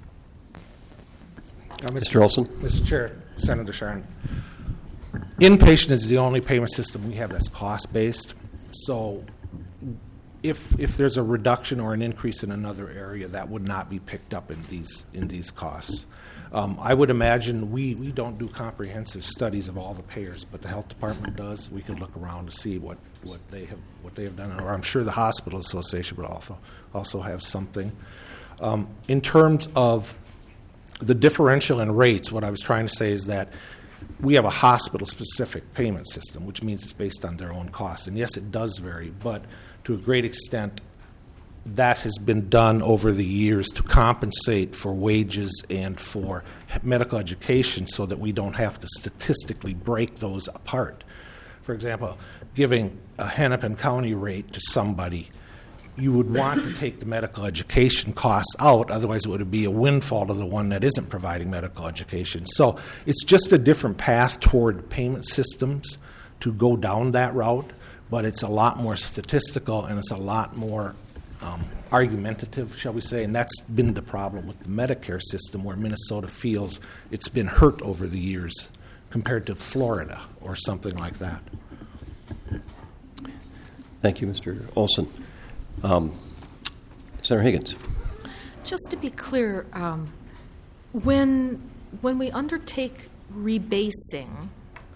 Mr. Olson. Mr. Chair, Senator Sharon, inpatient is the only payment system we have that's cost-based. So if there's a reduction or an increase in another area, that would not be picked up in these costs. I would imagine we don't do comprehensive studies of all the payers, but the health department does. We could look around to see what they have done, or I'm sure the hospital association would also have something. In terms of the differential in rates, what I was trying to say is that we have a hospital-specific payment system, which means it's based on their own costs. And yes, it does vary, but to a great extent, that has been done over the years to compensate for wages and for medical education so that we don't have to statistically break those apart. For example, giving a Hennepin County rate to somebody, you would want to take the medical education costs out, otherwise it would be a windfall to the one that isn't providing medical education. So it's just a different path toward payment systems to go down that route, but it's a lot more statistical and it's a lot more argumentative, shall we say, and that's been the problem with the Medicare system where Minnesota feels it's been hurt over the years compared to Florida or something like that. Thank you, Mr. Olson. Senator Higgins. Just to be clear, when we undertake rebasing,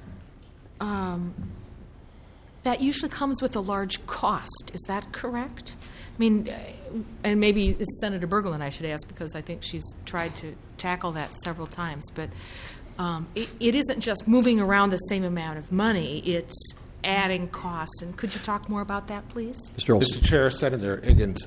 that usually comes with a large cost. Is that correct? I mean, and maybe it's Senator Bergelin I should ask because I think she's tried to tackle that several times. But it isn't just moving around the same amount of money. It's adding costs. And could you talk more about that, please? Mr. Olson. Mr. Chair, Senator Higgins,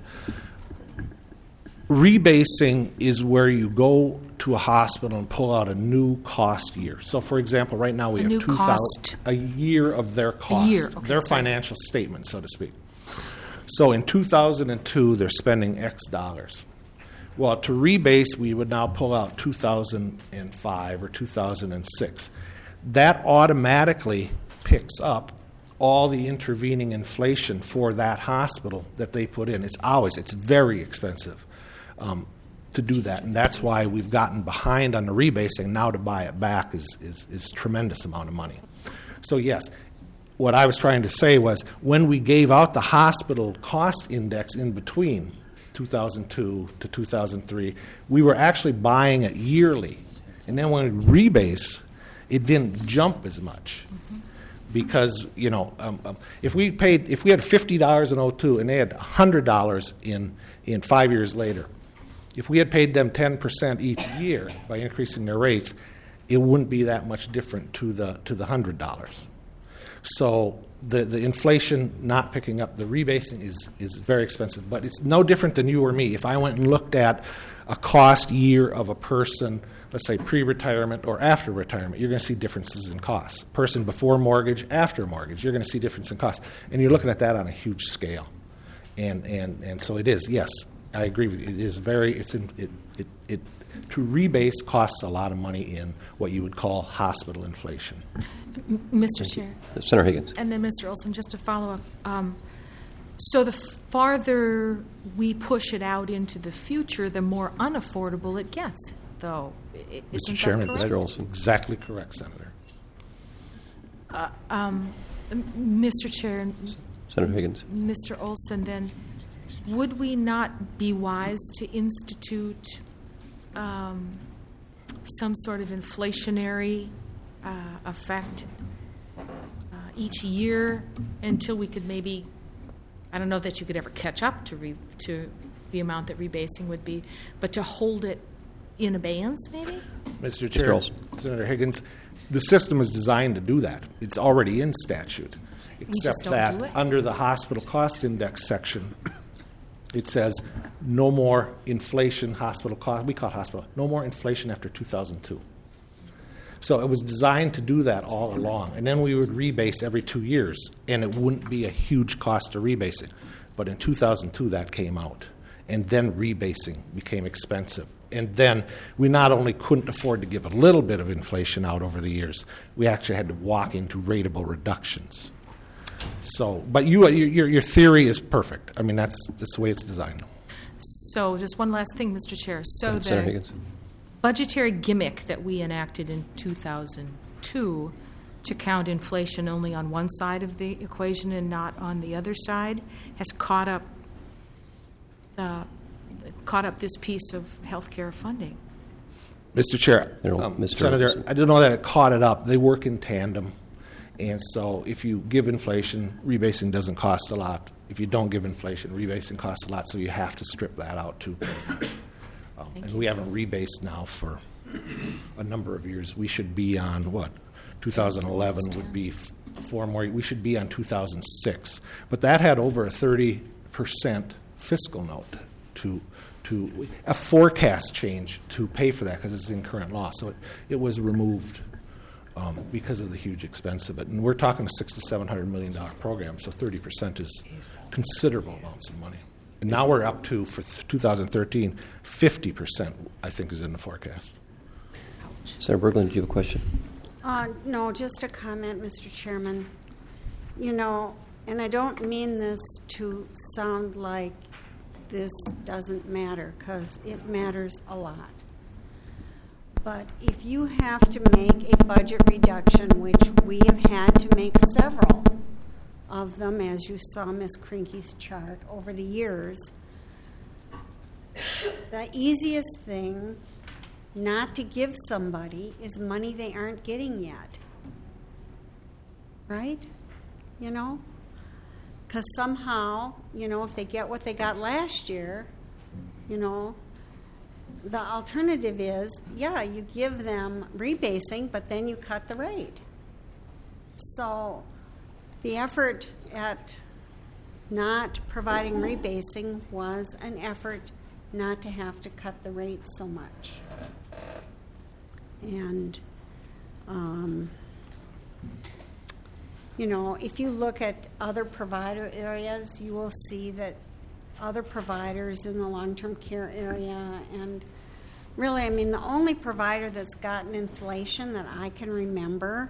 rebasing is where you go to a hospital and pull out a new cost year. So, for example, right now we have 2,000 a year of their cost, their financial statement, so to speak. So in 2002, they're spending X dollars. Well, to rebase, we would now pull out 2005 or 2006. That automatically picks up all the intervening inflation for that hospital that they put in. It's very expensive to do that, and that's why we've gotten behind on the rebasing. Now to buy it back is tremendous amount of money. So yes, what I was trying to say was when we gave out the hospital cost index in between, 2002 to 2003, we were actually buying it yearly. And then when we rebase, it didn't jump as much. Because, if we had $50 in 2002 and they had $100 in 5 years later, if we had paid them 10% each year by increasing their rates, it wouldn't be that much different to the $100. So the inflation not picking up, the rebasing is very expensive. But it's no different than you or me. If I went and looked at a cost year of a person, let's say pre-retirement or after retirement, you're going to see differences in costs. Person before mortgage, after mortgage, you're going to see difference in costs. And you're looking at that on a huge scale. And so it is, yes, I agree with you. It is to rebase costs a lot of money in what you would call hospital inflation. Mr. Chair. Senator Higgins. And then Mr. Olson, just to follow up. So the farther we push it out into the future, the more unaffordable it gets, though. Mr. Chairman, that correct? Mr. Olson. Exactly correct, Senator. Mr. Chair, Senator Higgins. Mr. Olson, then, would we not be wise to institute some sort of inflationary effect each year until we could maybe, I don't know that you could ever catch up to the amount that rebasing would be, but to hold it in abeyance, maybe? Mr. Chair, Senator Higgins, the system is designed to do that. It's already in statute, except that under the hospital cost index section, it says no more inflation hospital cost. We call it hospital. No more inflation after 2002. So it was designed to do that all along. And then we would rebase every 2 years, and it wouldn't be a huge cost to rebase it. But in 2002, that came out. And then rebasing became expensive. And then we not only couldn't afford to give a little bit of inflation out over the years, we actually had to walk into ratable reductions. So, but your theory is perfect. I mean, that's the way it's designed. So just one last thing, Mr. Chair. So Senator the Higgins. budgetary gimmick that we enacted in 2002 to count inflation only on one side of the equation and not on the other side has caught up this piece of health care funding. Mr. Chair, Senator, I don't know that it caught it up. They work in tandem. And so if you give inflation, rebasing doesn't cost a lot. If you don't give inflation, rebasing costs a lot, so you have to strip that out too. And we haven't rebased now for a number of years. We should be on, 2011 would be 4 more. We should be on 2006. But that had over a 30% fiscal note to a forecast change to pay for that because it's in current law. So it was removed because of the huge expense of it. And we're talking a $600 to $700 million program, so 30% is considerable amounts of money. And now we're up to, for 2013, 50%, I think, is in the forecast. Senator Berglund, do you have a question? No, just a comment, Mr. Chairman. And I don't mean this to sound like this doesn't matter, because it matters a lot. But if you have to make a budget reduction, which we have had to make several of them, as you saw Ms. Krinke's chart over the years, the easiest thing not to give somebody is money they aren't getting yet. Right? Because somehow, if they get what they got last year, the alternative is, you give them rebasing, but then you cut the rate. So the effort at not providing rebasing was an effort not to have to cut the rate so much. And, if you look at other provider areas, you will see that other providers in the long-term care area, and really, the only provider that's gotten inflation that I can remember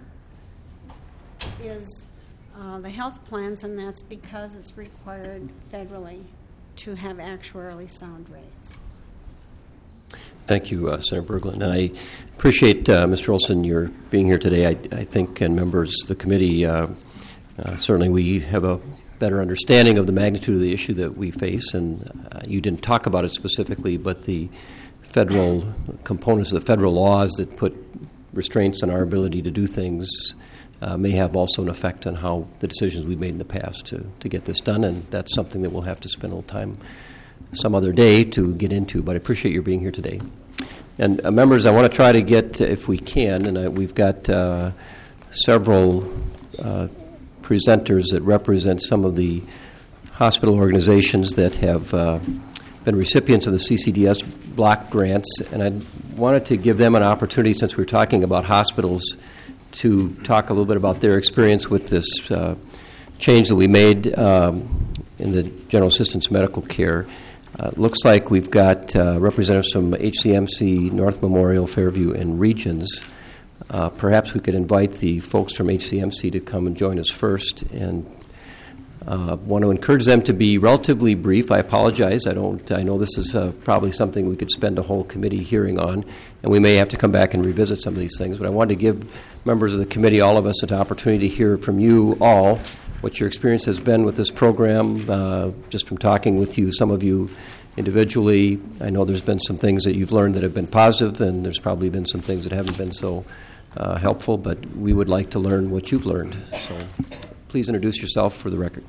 is the health plans, and that's because it's required federally to have actuarially sound rates. Thank you, Senator Berglund. And I appreciate, Mr. Olson, your being here today. I think, and members of the committee, Certainly, we have a better understanding of the magnitude of the issue that we face, and you didn't talk about it specifically, but the federal components of the federal laws that put restraints on our ability to do things may have also an effect on how the decisions we've made in the past to get this done, and that's something that we'll have to spend a little time some other day to get into, but I appreciate your being here today. And members, I want to try to get, if we can, and we've got several presenters that represent some of the hospital organizations that have been recipients of the CCDS block grants, and I wanted to give them an opportunity, since we're talking about hospitals, to talk a little bit about their experience with this change that we made in the general assistance medical care. Looks like we've got representatives from HCMC, North Memorial, Fairview, and Regions. Perhaps we could invite the folks from HCMC to come and join us first, and want to encourage them to be relatively brief. I apologize. I know this is probably something we could spend a whole committee hearing on, and we may have to come back and revisit some of these things. But I wanted to give members of the committee, all of us, an opportunity to hear from you all what your experience has been with this program, just from talking with you, some of you individually. I know there's been some things that you've learned that have been positive, and there's probably been some things that haven't been so helpful, but we would like to learn what you've learned. So please introduce yourself for the record.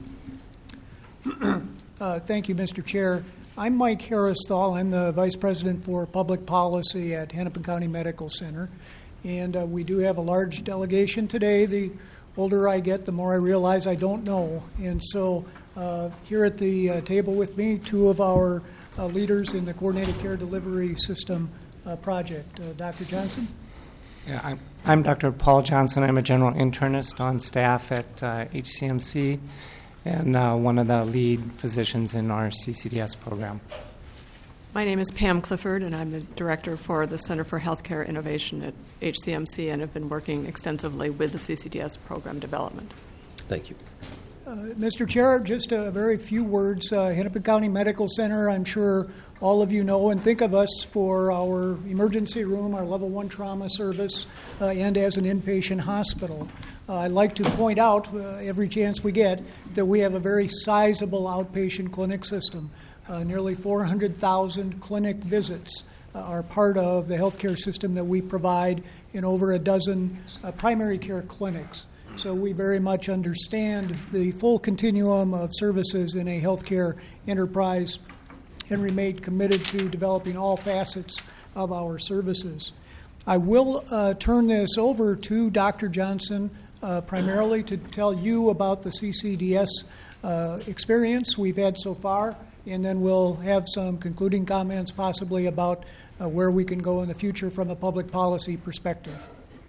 Thank you, Mr. Chair. I'm Mike Harristhal. I'm the Vice President for Public Policy at Hennepin County Medical Center, and we do have a large delegation today. The older I get, the more I realize I don't know, and so here at the table with me, two of our leaders in the Coordinated Care Delivery System project. Dr. Johnson? Yeah, I'm Dr. Paul Johnson. I'm a general internist on staff at HCMC and one of the lead physicians in our CCDS program. My name is Pam Clifford, and I'm the director for the Center for Healthcare Innovation at HCMC, and have been working extensively with the CCDS program development. Thank you. Mr. Chair, just a very few words. Hennepin County Medical Center, I'm sure all of you know and think of us for our emergency room, our level 1 trauma service, and as an inpatient hospital. I'd like to point out, every chance we get, that we have a very sizable outpatient clinic system. Nearly 400,000 clinic visits are part of the healthcare system that we provide in over a dozen primary care clinics. So we very much understand the full continuum of services in a healthcare enterprise and remain committed to developing all facets of our services. I will turn this over to Dr. Johnson primarily to tell you about the CCDS experience we've had so far, and then we'll have some concluding comments possibly about where we can go in the future from a public policy perspective.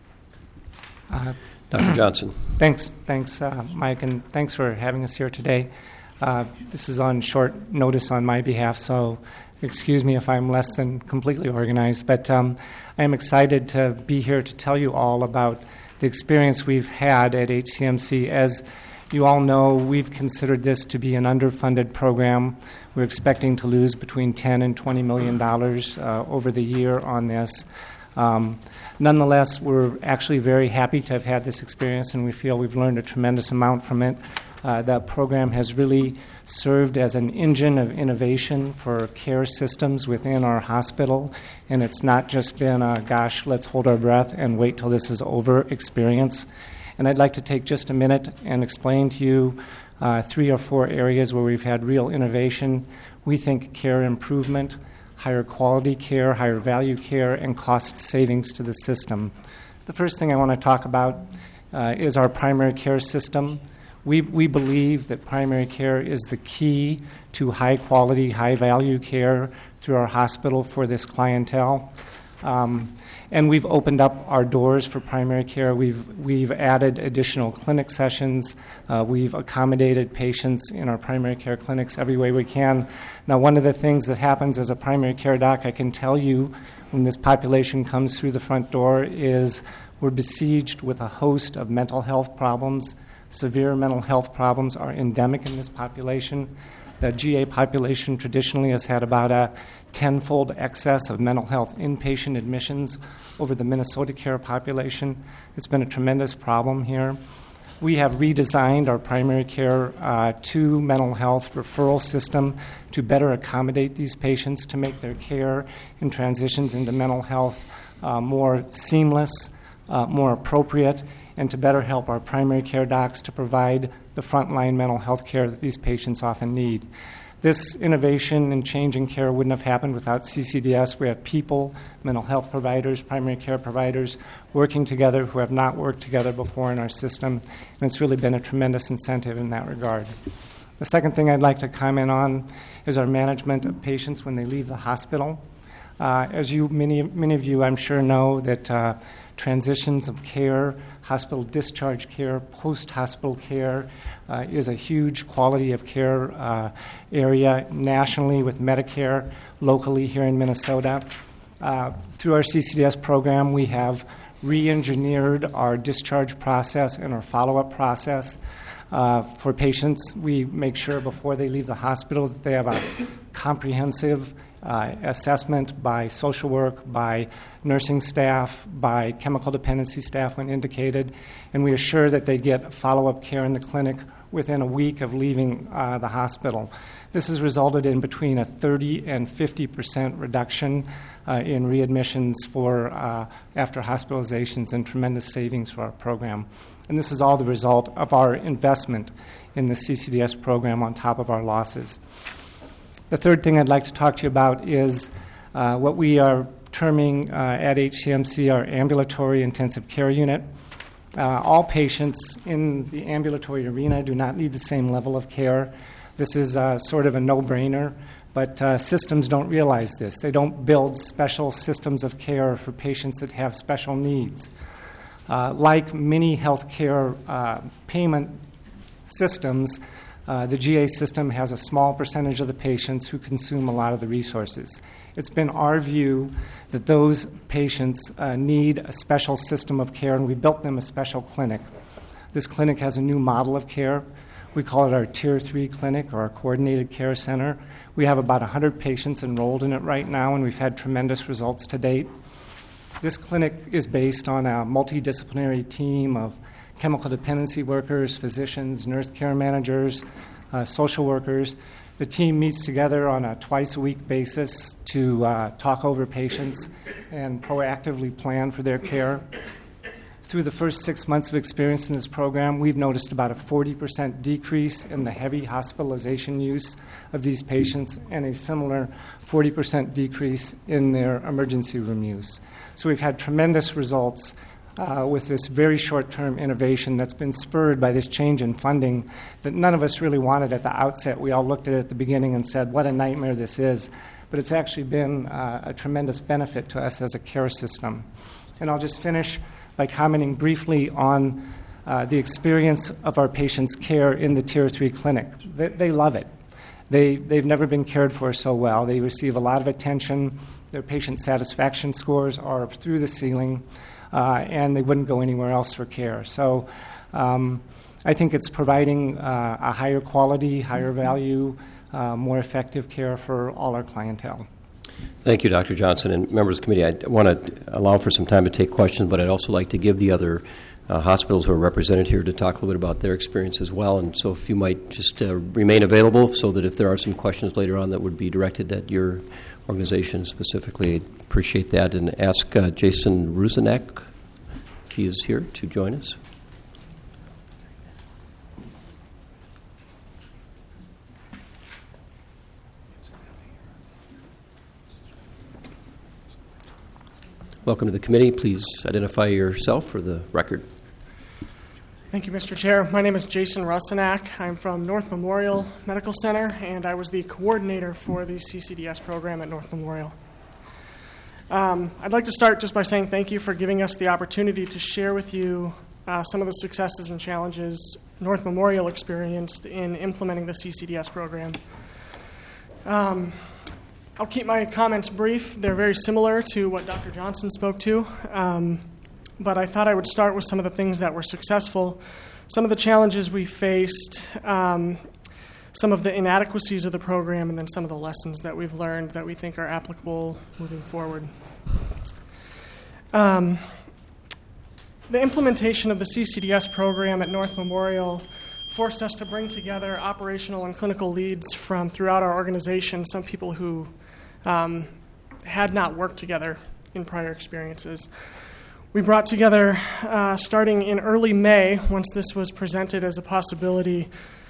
Dr. Johnson. Thanks, Mike, and thanks for having us here today. This is on short notice on my behalf, so excuse me if I'm less than completely organized, but I am excited to be here to tell you all about the experience we've had at HCMC. As you all know, we've considered this to be an underfunded program. We're expecting to lose between $10 and $20 million over the year on this. Nonetheless, we're actually very happy to have had this experience, and we feel we've learned a tremendous amount from it. That program has really served as an engine of innovation for care systems within our hospital, and it's not just been a, gosh, let's hold our breath and wait till this is over experience. And I'd like to take just a minute and explain to you 3 or 4 areas where we've had real innovation. We think care improvement, higher quality care, higher value care, and cost savings to the system. The first thing I want to talk about is our primary care system. We believe that primary care is the key to high quality, high value care through our hospital for this clientele. And we've opened up our doors for primary care. We've added additional clinic sessions. We've accommodated patients in our primary care clinics every way we can. Now, one of the things that happens as a primary care doc, I can tell you, when this population comes through the front door, is we're besieged with a host of mental health problems. Severe mental health problems are endemic in this population. The GA population traditionally has had about a 10-fold excess of mental health inpatient admissions over the Minnesota care population. It's been a tremendous problem here. We have redesigned our primary care to mental health referral system to better accommodate these patients, to make their care and transitions into mental health more seamless, more appropriate, and to better help our primary care docs to provide the frontline mental health care that these patients often need. This innovation and change in care wouldn't have happened without CCDS. We have people, mental health providers, primary care providers, working together who have not worked together before in our system, and it's really been a tremendous incentive in that regard. The second thing I'd like to comment on is our management of patients when they leave the hospital. As many of you, I'm sure, know that transitions of care, hospital discharge care, post-hospital care is a huge quality of care area nationally with Medicare, locally here in Minnesota. Through our CCDS program, we have re-engineered our discharge process and our follow-up process. For patients, we make sure before they leave the hospital that they have a comprehensive assessment by social work, by nursing staff, by chemical dependency staff when indicated, and we assure that they get follow-up care in the clinic within a week of leaving the hospital. This has resulted in between a 30 and 50% reduction in readmissions for after hospitalizations and tremendous savings for our program. And this is all the result of our investment in the CCDS program on top of our losses. The third thing I'd like to talk to you about is what we are terming at HCMC our ambulatory intensive care unit. All patients in the ambulatory arena do not need the same level of care. This is sort of a no-brainer, but systems don't realize this. They don't build special systems of care for patients that have special needs. Like many healthcare payment systems, the GA system has a small percentage of the patients who consume a lot of the resources. It's been our view that those patients need a special system of care, and we built them a special clinic. This clinic has a new model of care. We call it our Tier 3 clinic or our coordinated care center. We have about 100 patients enrolled in it right now, and we've had tremendous results to date. This clinic is based on a multidisciplinary team of chemical dependency workers, physicians, nurse care managers, social workers. The team meets together on a twice-a-week basis to talk over patients and proactively plan for their care. Through the first 6 months of experience in this program, we've noticed about a 40% decrease in the heavy hospitalization use of these patients and a similar 40% decrease in their emergency room use. So we've had tremendous results with this very short-term innovation that's been spurred by this change in funding that none of us really wanted at the outset. We all looked at it at the beginning and said, what a nightmare this is. But it's actually been a tremendous benefit to us as a care system. And I'll just finish by commenting briefly on the experience of our patients' care in the Tier 3 clinic. They love it. They've never been cared for so well. They receive a lot of attention. Their patient satisfaction scores are through the ceiling. And they wouldn't go anywhere else for care. So I think it's providing a higher quality, higher value, more effective care for all our clientele. Thank you, Dr. Johnson. And members of the committee, I want to allow for some time to take questions, but I'd also like to give the other hospitals who are represented here to talk a little bit about their experience as well. And so if you might just remain available so that if there are some questions later on that would be directed at your organization specifically, I'd appreciate that. And ask Jason Rusanek, if he is here, to join us. Welcome to the committee. Please identify yourself for the record. Thank you, Mr. Chair. My name is Jason Rusanak. I'm from North Memorial Medical Center, and I was the coordinator for the CCDS program at North Memorial. I'd like to start just by saying thank you for giving us the opportunity to share with you some of the successes and challenges North Memorial experienced in implementing the CCDS program. I'll keep my comments brief. They're very similar to what Dr. Johnson spoke to, but I thought I would start with some of the things that were successful, some of the challenges we faced, some of the inadequacies of the program, and then some of the lessons that we've learned that we think are applicable moving forward. The implementation of the CCDS program at North Memorial forced us to bring together operational and clinical leads from throughout our organization, some people who had not worked together in prior experiences. We brought together, starting in early May, once this was presented as a possibility,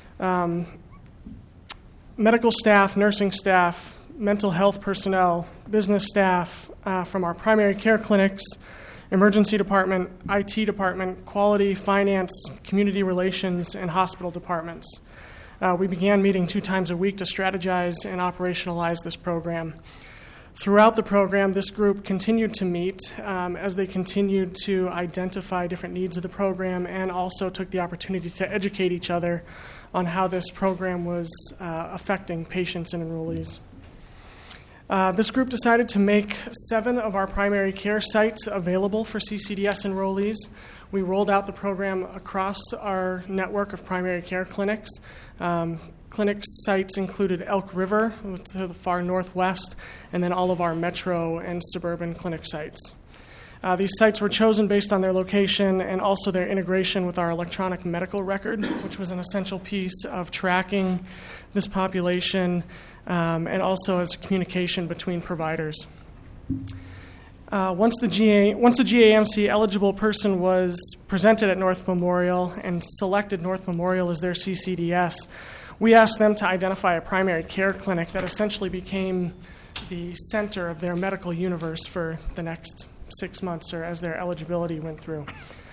medical staff, nursing staff, mental health personnel, business staff from our primary care clinics, emergency department, IT department, quality, finance, community relations, and hospital departments. We began meeting 2 times a week to strategize and operationalize this program. Throughout the program, this group continued to meet as they continued to identify different needs of the program and also took the opportunity to educate each other on how this program was affecting patients and enrollees. This group decided to make 7 of our primary care sites available for CCDS enrollees. We rolled out the program across our network of primary care clinics. Clinic sites included Elk River to the far northwest, and then all of our metro and suburban clinic sites. These sites were chosen based on their location and also their integration with our electronic medical record, which was an essential piece of tracking this population and also as a communication between providers. Once a GAMC eligible person was presented at North Memorial and selected North Memorial as their CCDS, we asked them to identify a primary care clinic that essentially became the center of their medical universe for the next 6 months or as their eligibility went through.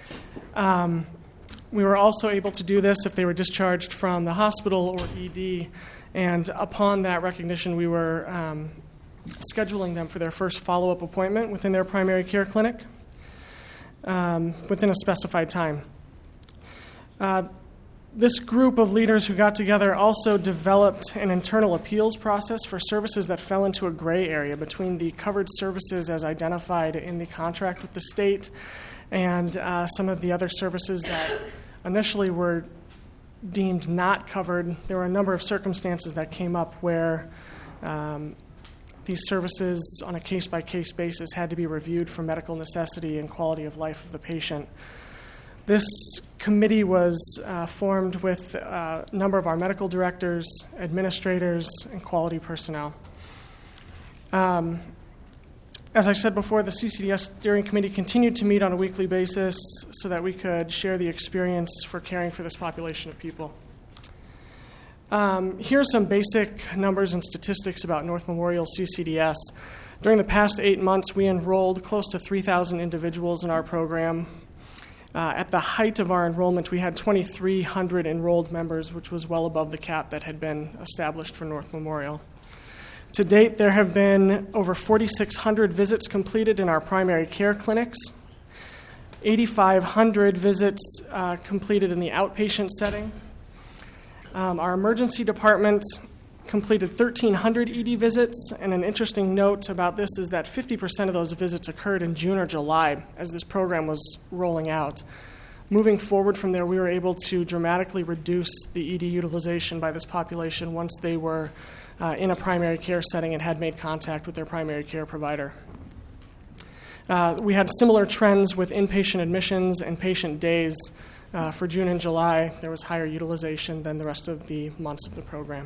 We were also able to do this if they were discharged from the hospital or ED, and upon that recognition, we were scheduling them for their first follow-up appointment within their primary care clinic within a specified time. This group of leaders who got together also developed an internal appeals process for services that fell into a gray area between the covered services as identified in the contract with the state and some of the other services that initially were deemed not covered. There were a number of circumstances that came up where these services on a case-by-case basis had to be reviewed for medical necessity and quality of life of the patient. This committee was formed with a number of our medical directors, administrators, and quality personnel. As I said before, the CCDS steering committee continued to meet on a weekly basis so that we could share the experience for caring for this population of people. Here are some basic numbers and statistics about North Memorial CCDS. During the past 8 months, we enrolled close to 3,000 individuals in our program. At the height of our enrollment, we had 2,300 enrolled members, which was well above the cap that had been established for North Memorial. To date, there have been over 4,600 visits completed in our primary care clinics, 8,500 visits completed in the outpatient setting. Our emergency department completed 1,300 ED visits, and an interesting note about this is that 50% of those visits occurred in June or July as this program was rolling out. Moving forward from there, we were able to dramatically reduce the ED utilization by this population once they were in a primary care setting and had made contact with their primary care provider. We had similar trends with inpatient admissions and patient days. For June and July, there was higher utilization than the rest of the months of the program.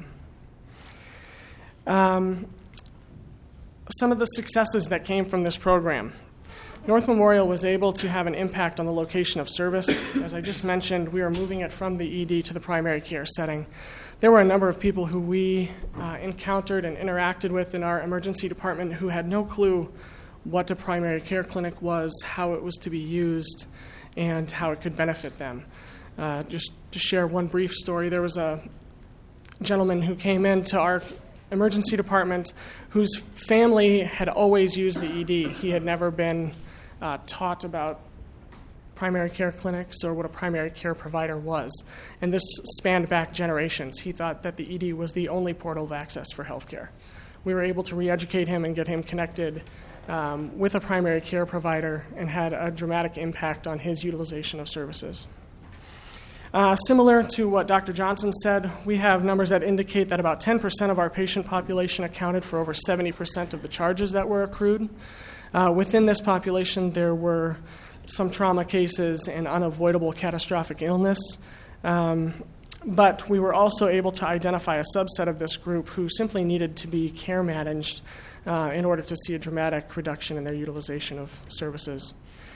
Some of the successes that came from this program. North Memorial was able to have an impact on the location of service. As I just mentioned, we are moving it from the ED to the primary care setting. There were a number of people who we encountered and interacted with in our emergency department who had no clue what a primary care clinic was, how it was to be used, and how it could benefit them. Just to share one brief story, there was a gentleman who came into our emergency department whose family had always used the ED. He had never been taught about primary care clinics or what a primary care provider was. And this spanned back generations. He thought that the ED was the only portal of access for healthcare. We were able to re-educate him and get him connected with a primary care provider and had a dramatic impact on his utilization of services. Similar to what Dr. Johnson said, we have numbers that indicate that about 10% of our patient population accounted for over 70% of the charges that were accrued. Within this population, there were some trauma cases and unavoidable catastrophic illness. But we were also able to identify a subset of this group who simply needed to be care managed in order to see a dramatic reduction in their utilization of services.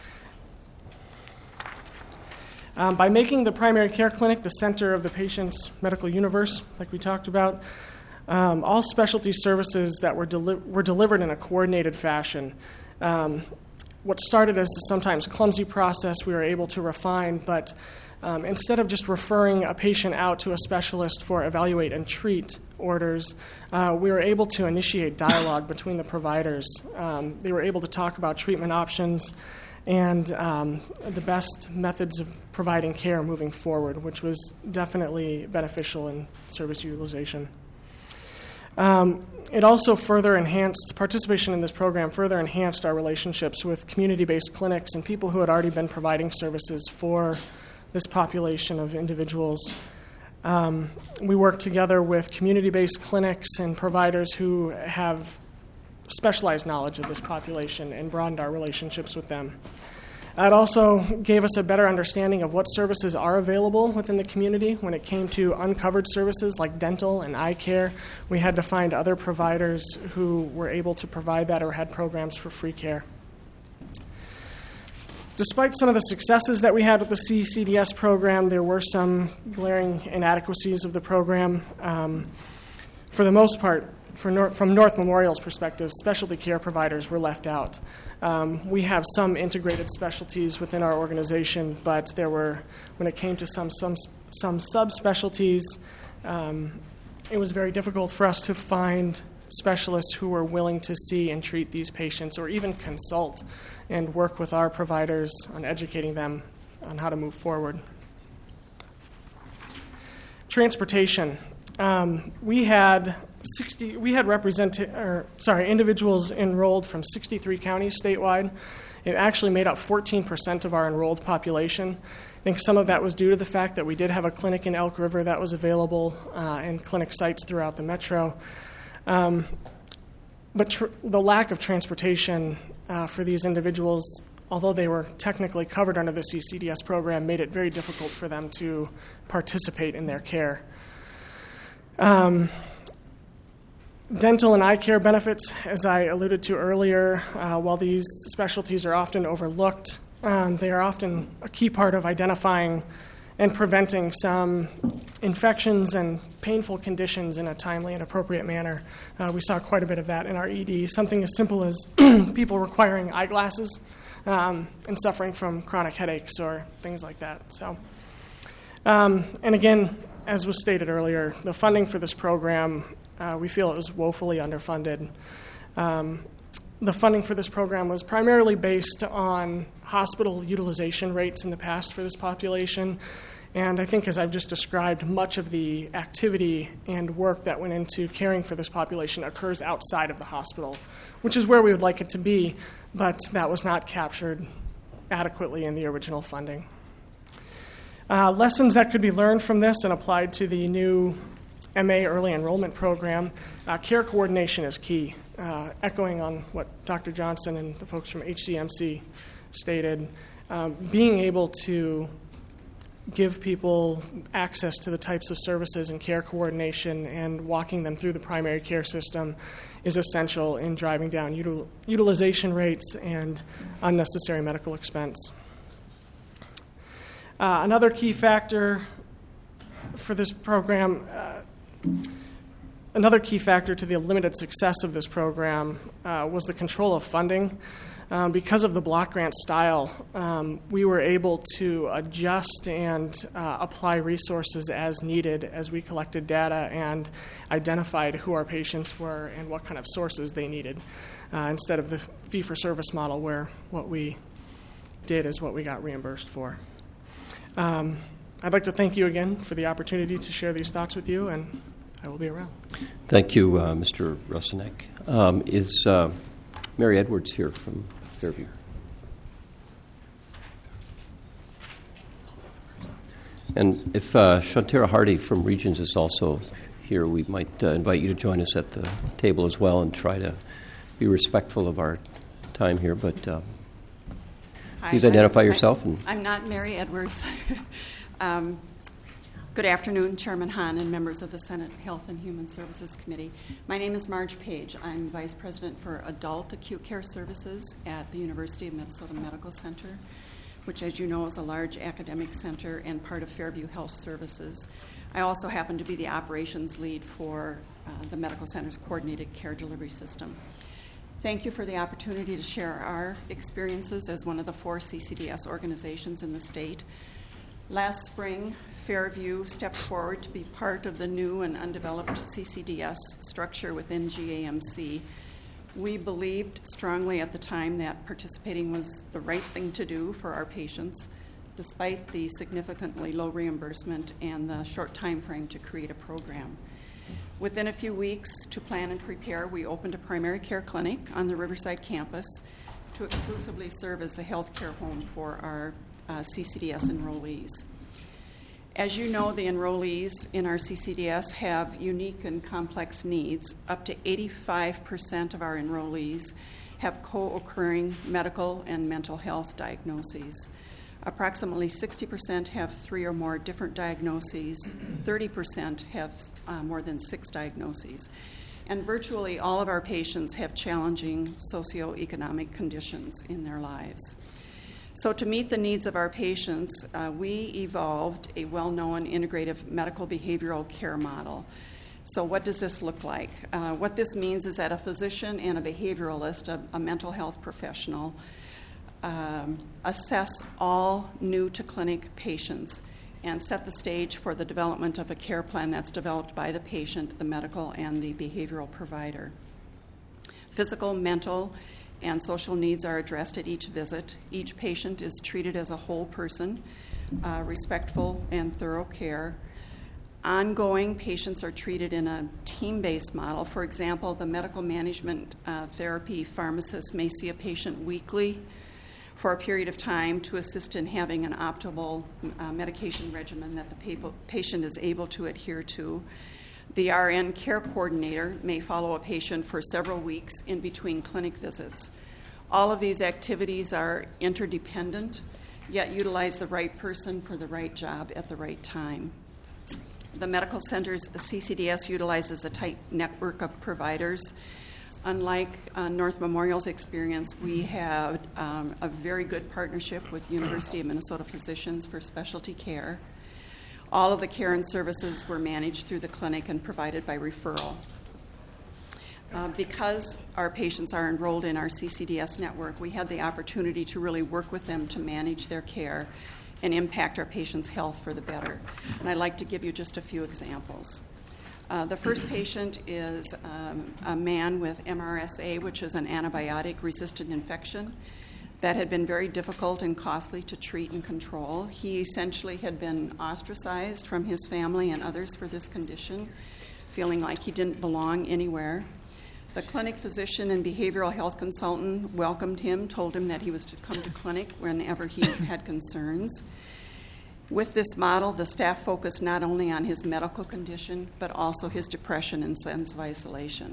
By making the primary care clinic the center of the patient's medical universe, like we talked about, all specialty services that were delivered in a coordinated fashion. What started as a sometimes clumsy process we were able to refine, but instead of just referring a patient out to a specialist for evaluate and treat orders, we were able to initiate dialogue between the providers. They were able to talk about treatment options and the best methods of providing care moving forward, which was definitely beneficial in service utilization. It also further enhanced, participation in this program further enhanced our relationships with community-based clinics and people who had already been providing services for this population of individuals. We work together with community-based clinics and providers who have specialized knowledge of this population and broadened our relationships with them. It also gave us a better understanding of what services are available within the community. When it came to uncovered services like dental and eye care, we had to find other providers who were able to provide that or had programs for free care. Despite some of the successes that we had with the CCDS program, there were some glaring inadequacies of the program. For the most part, from North Memorial's perspective, specialty care providers were left out. We have some integrated specialties within our organization, but there were, when it came to some subspecialties, it was very difficult for us to find specialists who were willing to see and treat these patients or even consult and work with our providers on educating them on how to move forward. Transportation. We had individuals enrolled from 63 counties statewide. It actually made up 14% of our enrolled population. I think some of that was due to the fact that we did have a clinic in Elk River that was available and clinic sites throughout the metro. But the lack of transportation for these individuals, although they were technically covered under the CCDS program, made it very difficult for them to participate in their care. Dental and eye care benefits, as I alluded to earlier, while these specialties are often overlooked, they are often a key part of identifying and preventing some infections and painful conditions in a timely and appropriate manner. We saw quite a bit of that in our ED, something as simple as people requiring eyeglasses and suffering from chronic headaches or things like that. So, and again, as was stated earlier, the funding for this program, we feel it was woefully underfunded. The funding for this program was primarily based on hospital utilization rates in the past for this population. And I think, as I've just described, much of the activity and work that went into caring for this population occurs outside of the hospital, which is where we would like it to be, but that was not captured adequately in the original funding. Lessons that could be learned from this and applied to the new MA early enrollment program, care coordination is key. Echoing on what Dr. Johnson and the folks from HCMC stated, being able to give people access to the types of services and care coordination and walking them through the primary care system is essential in driving down utilization rates and unnecessary medical expense. Another key factor for this program, another key factor to the limited success of this program was the control of funding. Because of the block grant style, we were able to adjust and apply resources as needed as we collected data and identified who our patients were and what kind of sources they needed, instead of the fee-for-service model where what we did is what we got reimbursed for. I'd like to thank you again for the opportunity to share these thoughts with you, and I will be around. Thank you, Mr. Rusinek. Is Mary Edwards here from Fairview? And if Shantara Hardy from Regions is also here, we might invite you to join us at the table as well and try to be respectful of our time here. But Hi, Please identify yourself. I'm not Mary Edwards. Good afternoon, Chairman Hahn and members of the Senate Health and Human Services Committee. My name is Marge Page. I'm Vice President for Adult Acute Care Services at the University of Minnesota Medical Center, which, as you know, is a large academic center and part of Fairview Health Services. I also happen to be the operations lead for the medical center's coordinated care delivery system. Thank you for the opportunity to share our experiences as one of the 4 CCDS organizations in the state. Last spring, Fairview stepped forward to be part of the new and undeveloped CCDS structure within GAMC. We believed strongly at the time that participating was the right thing to do for our patients, despite the significantly low reimbursement and the short time frame to create a program. Within a few weeks, to plan and prepare, we opened a primary care clinic on the Riverside campus to exclusively serve as a health care home for our CCDS enrollees. As you know, the enrollees in our CCDS have unique and complex needs. Up to 85% of our enrollees have co-occurring medical and mental health diagnoses. Approximately 60% have 3 or more different diagnoses. 30% have more than 6 diagnoses. And virtually all of our patients have challenging socioeconomic conditions in their lives. So to meet the needs of our patients, we evolved a well-known integrative medical behavioral care model. So what does this look like? What this means is that a physician and a behavioralist, a mental health professional, assess all new-to-clinic patients and set the stage for the development of a care plan that's developed by the patient, the medical, and the behavioral provider. Physical, mental, and social needs are addressed at each visit. Each patient is treated as a whole person, respectful and thorough care. Ongoing, patients are treated in a team-based model. For example, the medical management therapy pharmacist may see a patient weekly for a period of time to assist in having an optimal medication regimen that the patient is able to adhere to. The RN care coordinator may follow a patient for several weeks in between clinic visits. All of these activities are interdependent, yet utilize the right person for the right job at the right time. The medical center's CCDS utilizes a tight network of providers. Unlike North Memorial's experience, we have a very good partnership with University of Minnesota Physicians for specialty care. All of the care and services were managed through the clinic and provided by referral. Because our patients are enrolled in our CCDS network, we had the opportunity to really work with them to manage their care and impact our patients' health for the better. And I'd like to give you just a few examples. The first patient is a man with MRSA, which is an antibiotic-resistant infection that had been very difficult and costly to treat and control. He essentially had been ostracized from his family and others for this condition, feeling like he didn't belong anywhere. The clinic physician and behavioral health consultant welcomed him, told him that he was to come to clinic whenever he had concerns. With this model, the staff focused not only on his medical condition, but also his depression and sense of isolation.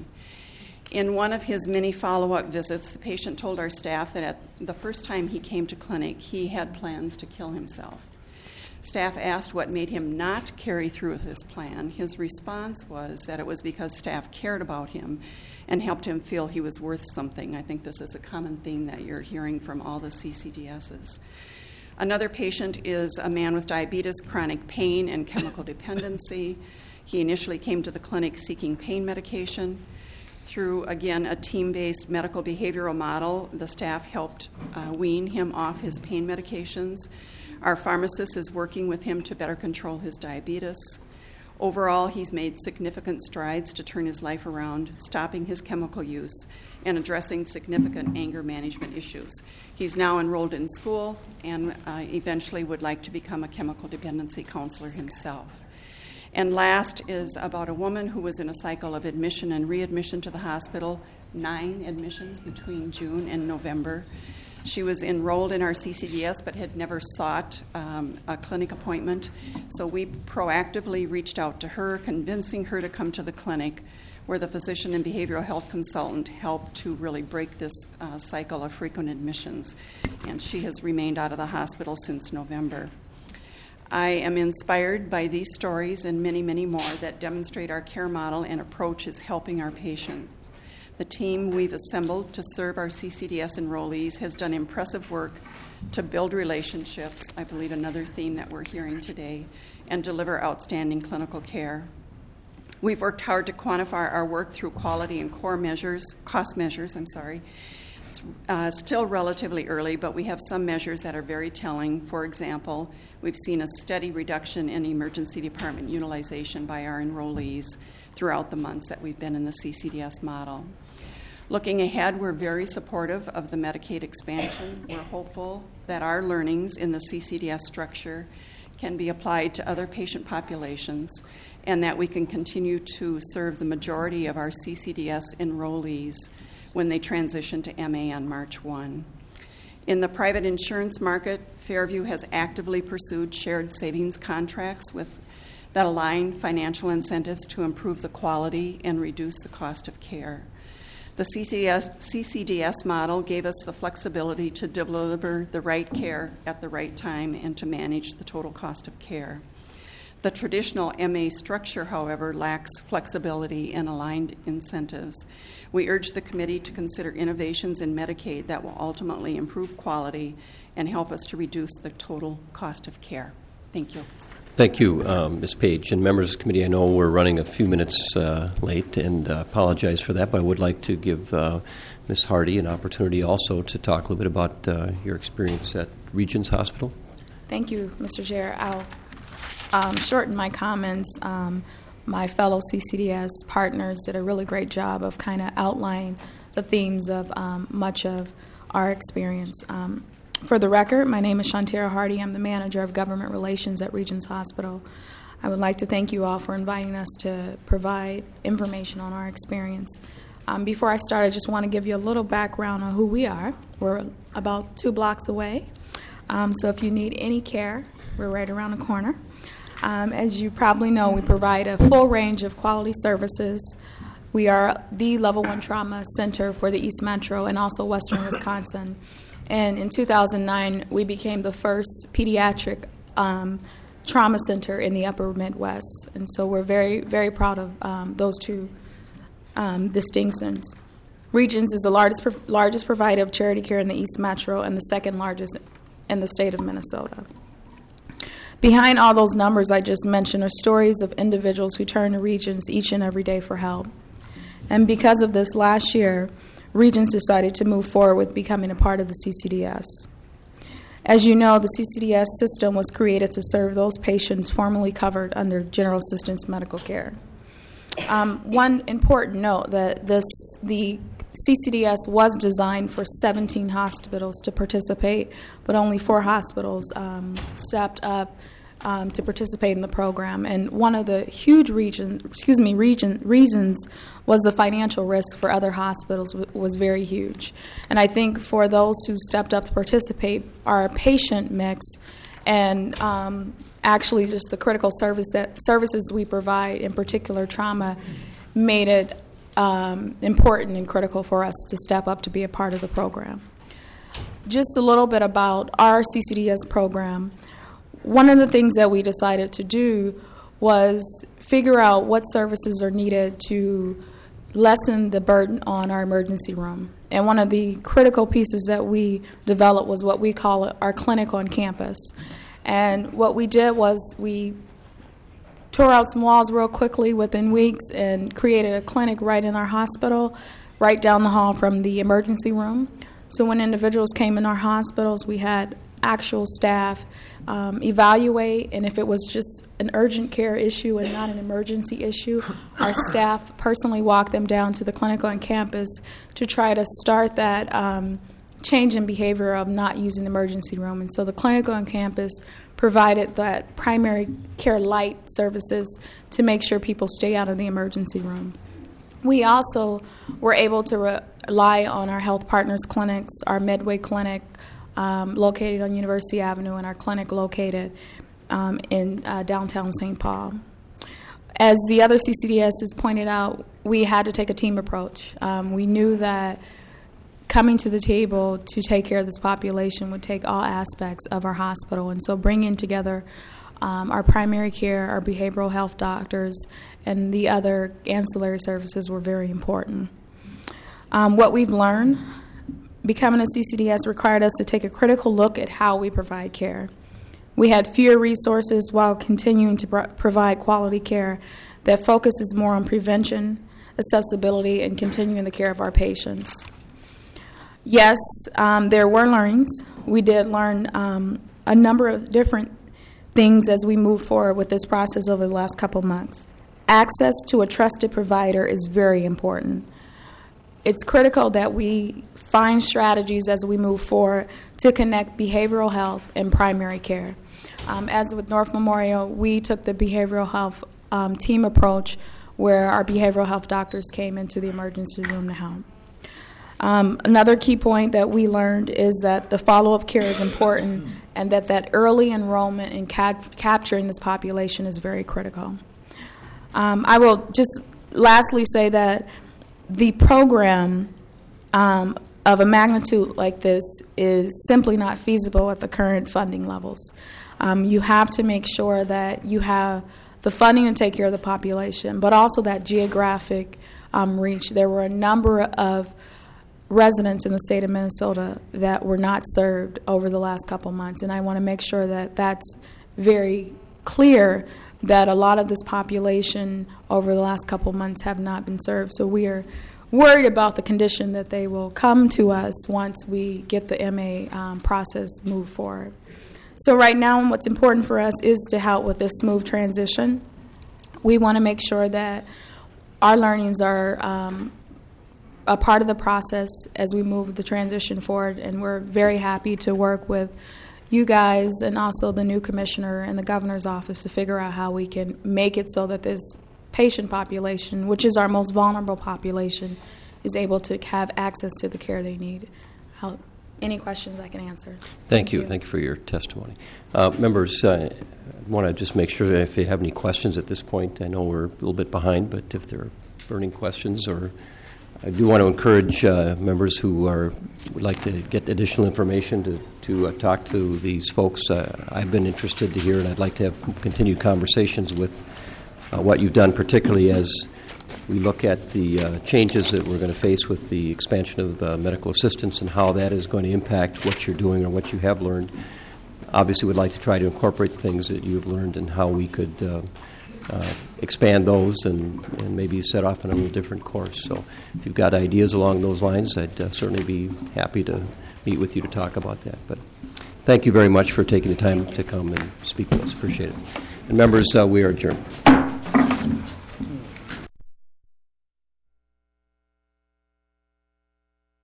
In one of his many follow-up visits, the patient told our staff that at the first time he came to clinic, he had plans to kill himself. Staff asked what made him not carry through with this plan. His response was that it was because staff cared about him and helped him feel he was worth something. I think this is a common theme that you're hearing from all the CCDSs. Another patient is a man with diabetes, chronic pain, and chemical dependency. He initially came to the clinic seeking pain medication. Through, again, a team-based medical behavioral model, the staff helped wean him off his pain medications. Our pharmacist is working with him to better control his diabetes. Overall, he's made significant strides to turn his life around, stopping his chemical use and addressing significant anger management issues. He's now enrolled in school and eventually would like to become a chemical dependency counselor himself. And last is about a woman who was in a cycle of admission and readmission to the hospital, 9 admissions between June and November. She was enrolled in our CCDS but had never sought a clinic appointment. So we proactively reached out to her, convincing her to come to the clinic. where the physician and behavioral health consultant helped to really break this cycle of frequent admissions, and she has remained out of the hospital since November. I am inspired by these stories and many, many more that demonstrate our care model and approach is helping our patient. The team we've assembled to serve our CCDS enrollees has done impressive work to build relationships, I believe another theme that we're hearing today, and deliver outstanding clinical care. We've worked hard to quantify our work through quality and cost measures. It's still relatively early, but we have some measures that are very telling. For example, we've seen a steady reduction in emergency department utilization by our enrollees throughout the months that we've been in the CCDS model. Looking ahead, we're very supportive of the Medicaid expansion. We're hopeful that our learnings in the CCDS structure can be applied to other patient populations and that we can continue to serve the majority of our CCDS enrollees when they transition to MA on March 1. In the private insurance market, Fairview has actively pursued shared savings contracts that align financial incentives to improve the quality and reduce the cost of care. The CCDS model gave us the flexibility to deliver the right care at the right time and to manage the total cost of care. The traditional MA structure, however, lacks flexibility and aligned incentives. We urge the committee to consider innovations in Medicaid that will ultimately improve quality and help us to reduce the total cost of care. Thank you. Thank you, Ms. Page. And members of the committee, I know we're running a few minutes late and apologize for that, but I would like to give Ms. Hardy an opportunity also to talk a little bit about your experience at Regions Hospital. Thank you, Mr. Chair. I'll shorten my comments. My fellow CCDS partners did a really great job of kind of outlining the themes of much of our experience. For the record, my name is Shantara Hardy. I'm the manager of government relations at Regions Hospital. I would like to thank you all for inviting us to provide information on our experience. Before I start, I just want to give you a little background on who we are. We're about 2 blocks away. So if you need any care, we're right around the corner. As you probably know, we provide a full range of quality services. We are the Level 1 Trauma Center for the East Metro and also Western Wisconsin. And in 2009, we became the first pediatric trauma center in the upper Midwest. And so we're very, very proud of those 2 distinctions. Regions is the largest provider of charity care in the East Metro and the second largest in the state of Minnesota. Behind all those numbers I just mentioned are stories of individuals who turn to Regions each and every day for help. And because of this, last year, Regions decided to move forward with becoming a part of the CCDS. As you know, the CCDS system was created to serve those patients formerly covered under general assistance medical care. One important note that the CCDS was designed for 17 hospitals to participate, but only 4 hospitals stepped up to participate in the program. And one of the huge reasons was the financial risk for other hospitals was very huge. And I think for those who stepped up to participate, our patient mix and actually just the critical services we provide, in particular trauma, made it important and critical for us to step up to be a part of the program. Just a little bit about our CCDS program. One of the things that we decided to do was figure out what services are needed to lessen the burden on our emergency room. And one of the critical pieces that we developed was what we call our clinic on campus. And what we did was we tore out some walls real quickly within weeks and created a clinic right in our hospital, right down the hall from the emergency room. So when individuals came in our hospitals, we had actual staff evaluate, and if it was just an urgent care issue and not an emergency issue, our staff personally walked them down to the clinic on campus to try to start that change in behavior of not using the emergency room. And so the clinic on campus provided that primary care light services to make sure people stay out of the emergency room. We also were able to rely on our health partners clinics, our Midway Clinic located on University Avenue and our clinic located in downtown St. Paul. As the other CCDS has pointed out, we had to take a team approach. We knew that coming to the table to take care of this population would take all aspects of our hospital, and so bringing together our primary care, our behavioral health doctors, and the other ancillary services were very important. What we've learned, becoming a CCDS required us to take a critical look at how we provide care. We had fewer resources while continuing to provide quality care that focuses more on prevention, accessibility, and continuing the care of our patients. Yes, there were learnings. We did learn a number of different things as we move forward with this process over the last couple months. Access to a trusted provider is very important. It's critical that we find strategies as we move forward to connect behavioral health and primary care. As with North Memorial, we took the behavioral health team approach where our behavioral health doctors came into the emergency room to help. Another key point that we learned is that the follow-up care is important and that early enrollment in capturing this population is very critical. I will just lastly say that the program of a magnitude like this is simply not feasible at the current funding levels. You have to make sure that you have the funding to take care of the population, but also that geographic reach. There were a number of residents in the state of Minnesota that were not served over the last couple months, and I want to make sure that that's very clear that a lot of this population over the last couple months have not been served. So we are worried about the condition that they will come to us once we get the MA process moved forward. So right now what's important for us is to help with this smooth transition. We want to make sure that our learnings are a part of the process as we move the transition forward, and we're very happy to work with you guys and also the new commissioner and the governor's office to figure out how we can make it so that this patient population, which is our most vulnerable population, is able to have access to the care they need. Any questions I can answer? Thank you. Thank you for your testimony. Members, I want to just make sure that if you have any questions at this point, I know we're a little bit behind, but if there are burning questions, or I do want to encourage members who would like to get additional information to talk to these folks. I've been interested to hear, and I'd like to have continued conversations with what you've done, particularly as we look at the changes that we're going to face with the expansion of medical assistance and how that is going to impact what you're doing or what you have learned. Obviously, we'd like to try to incorporate the things that you've learned and how we could expand those and maybe set off on a little different course. So if you've got ideas along those lines, I'd certainly be happy to meet with you to talk about that. But thank you very much for taking the time to come and speak with us. Appreciate it. And members, we are adjourned.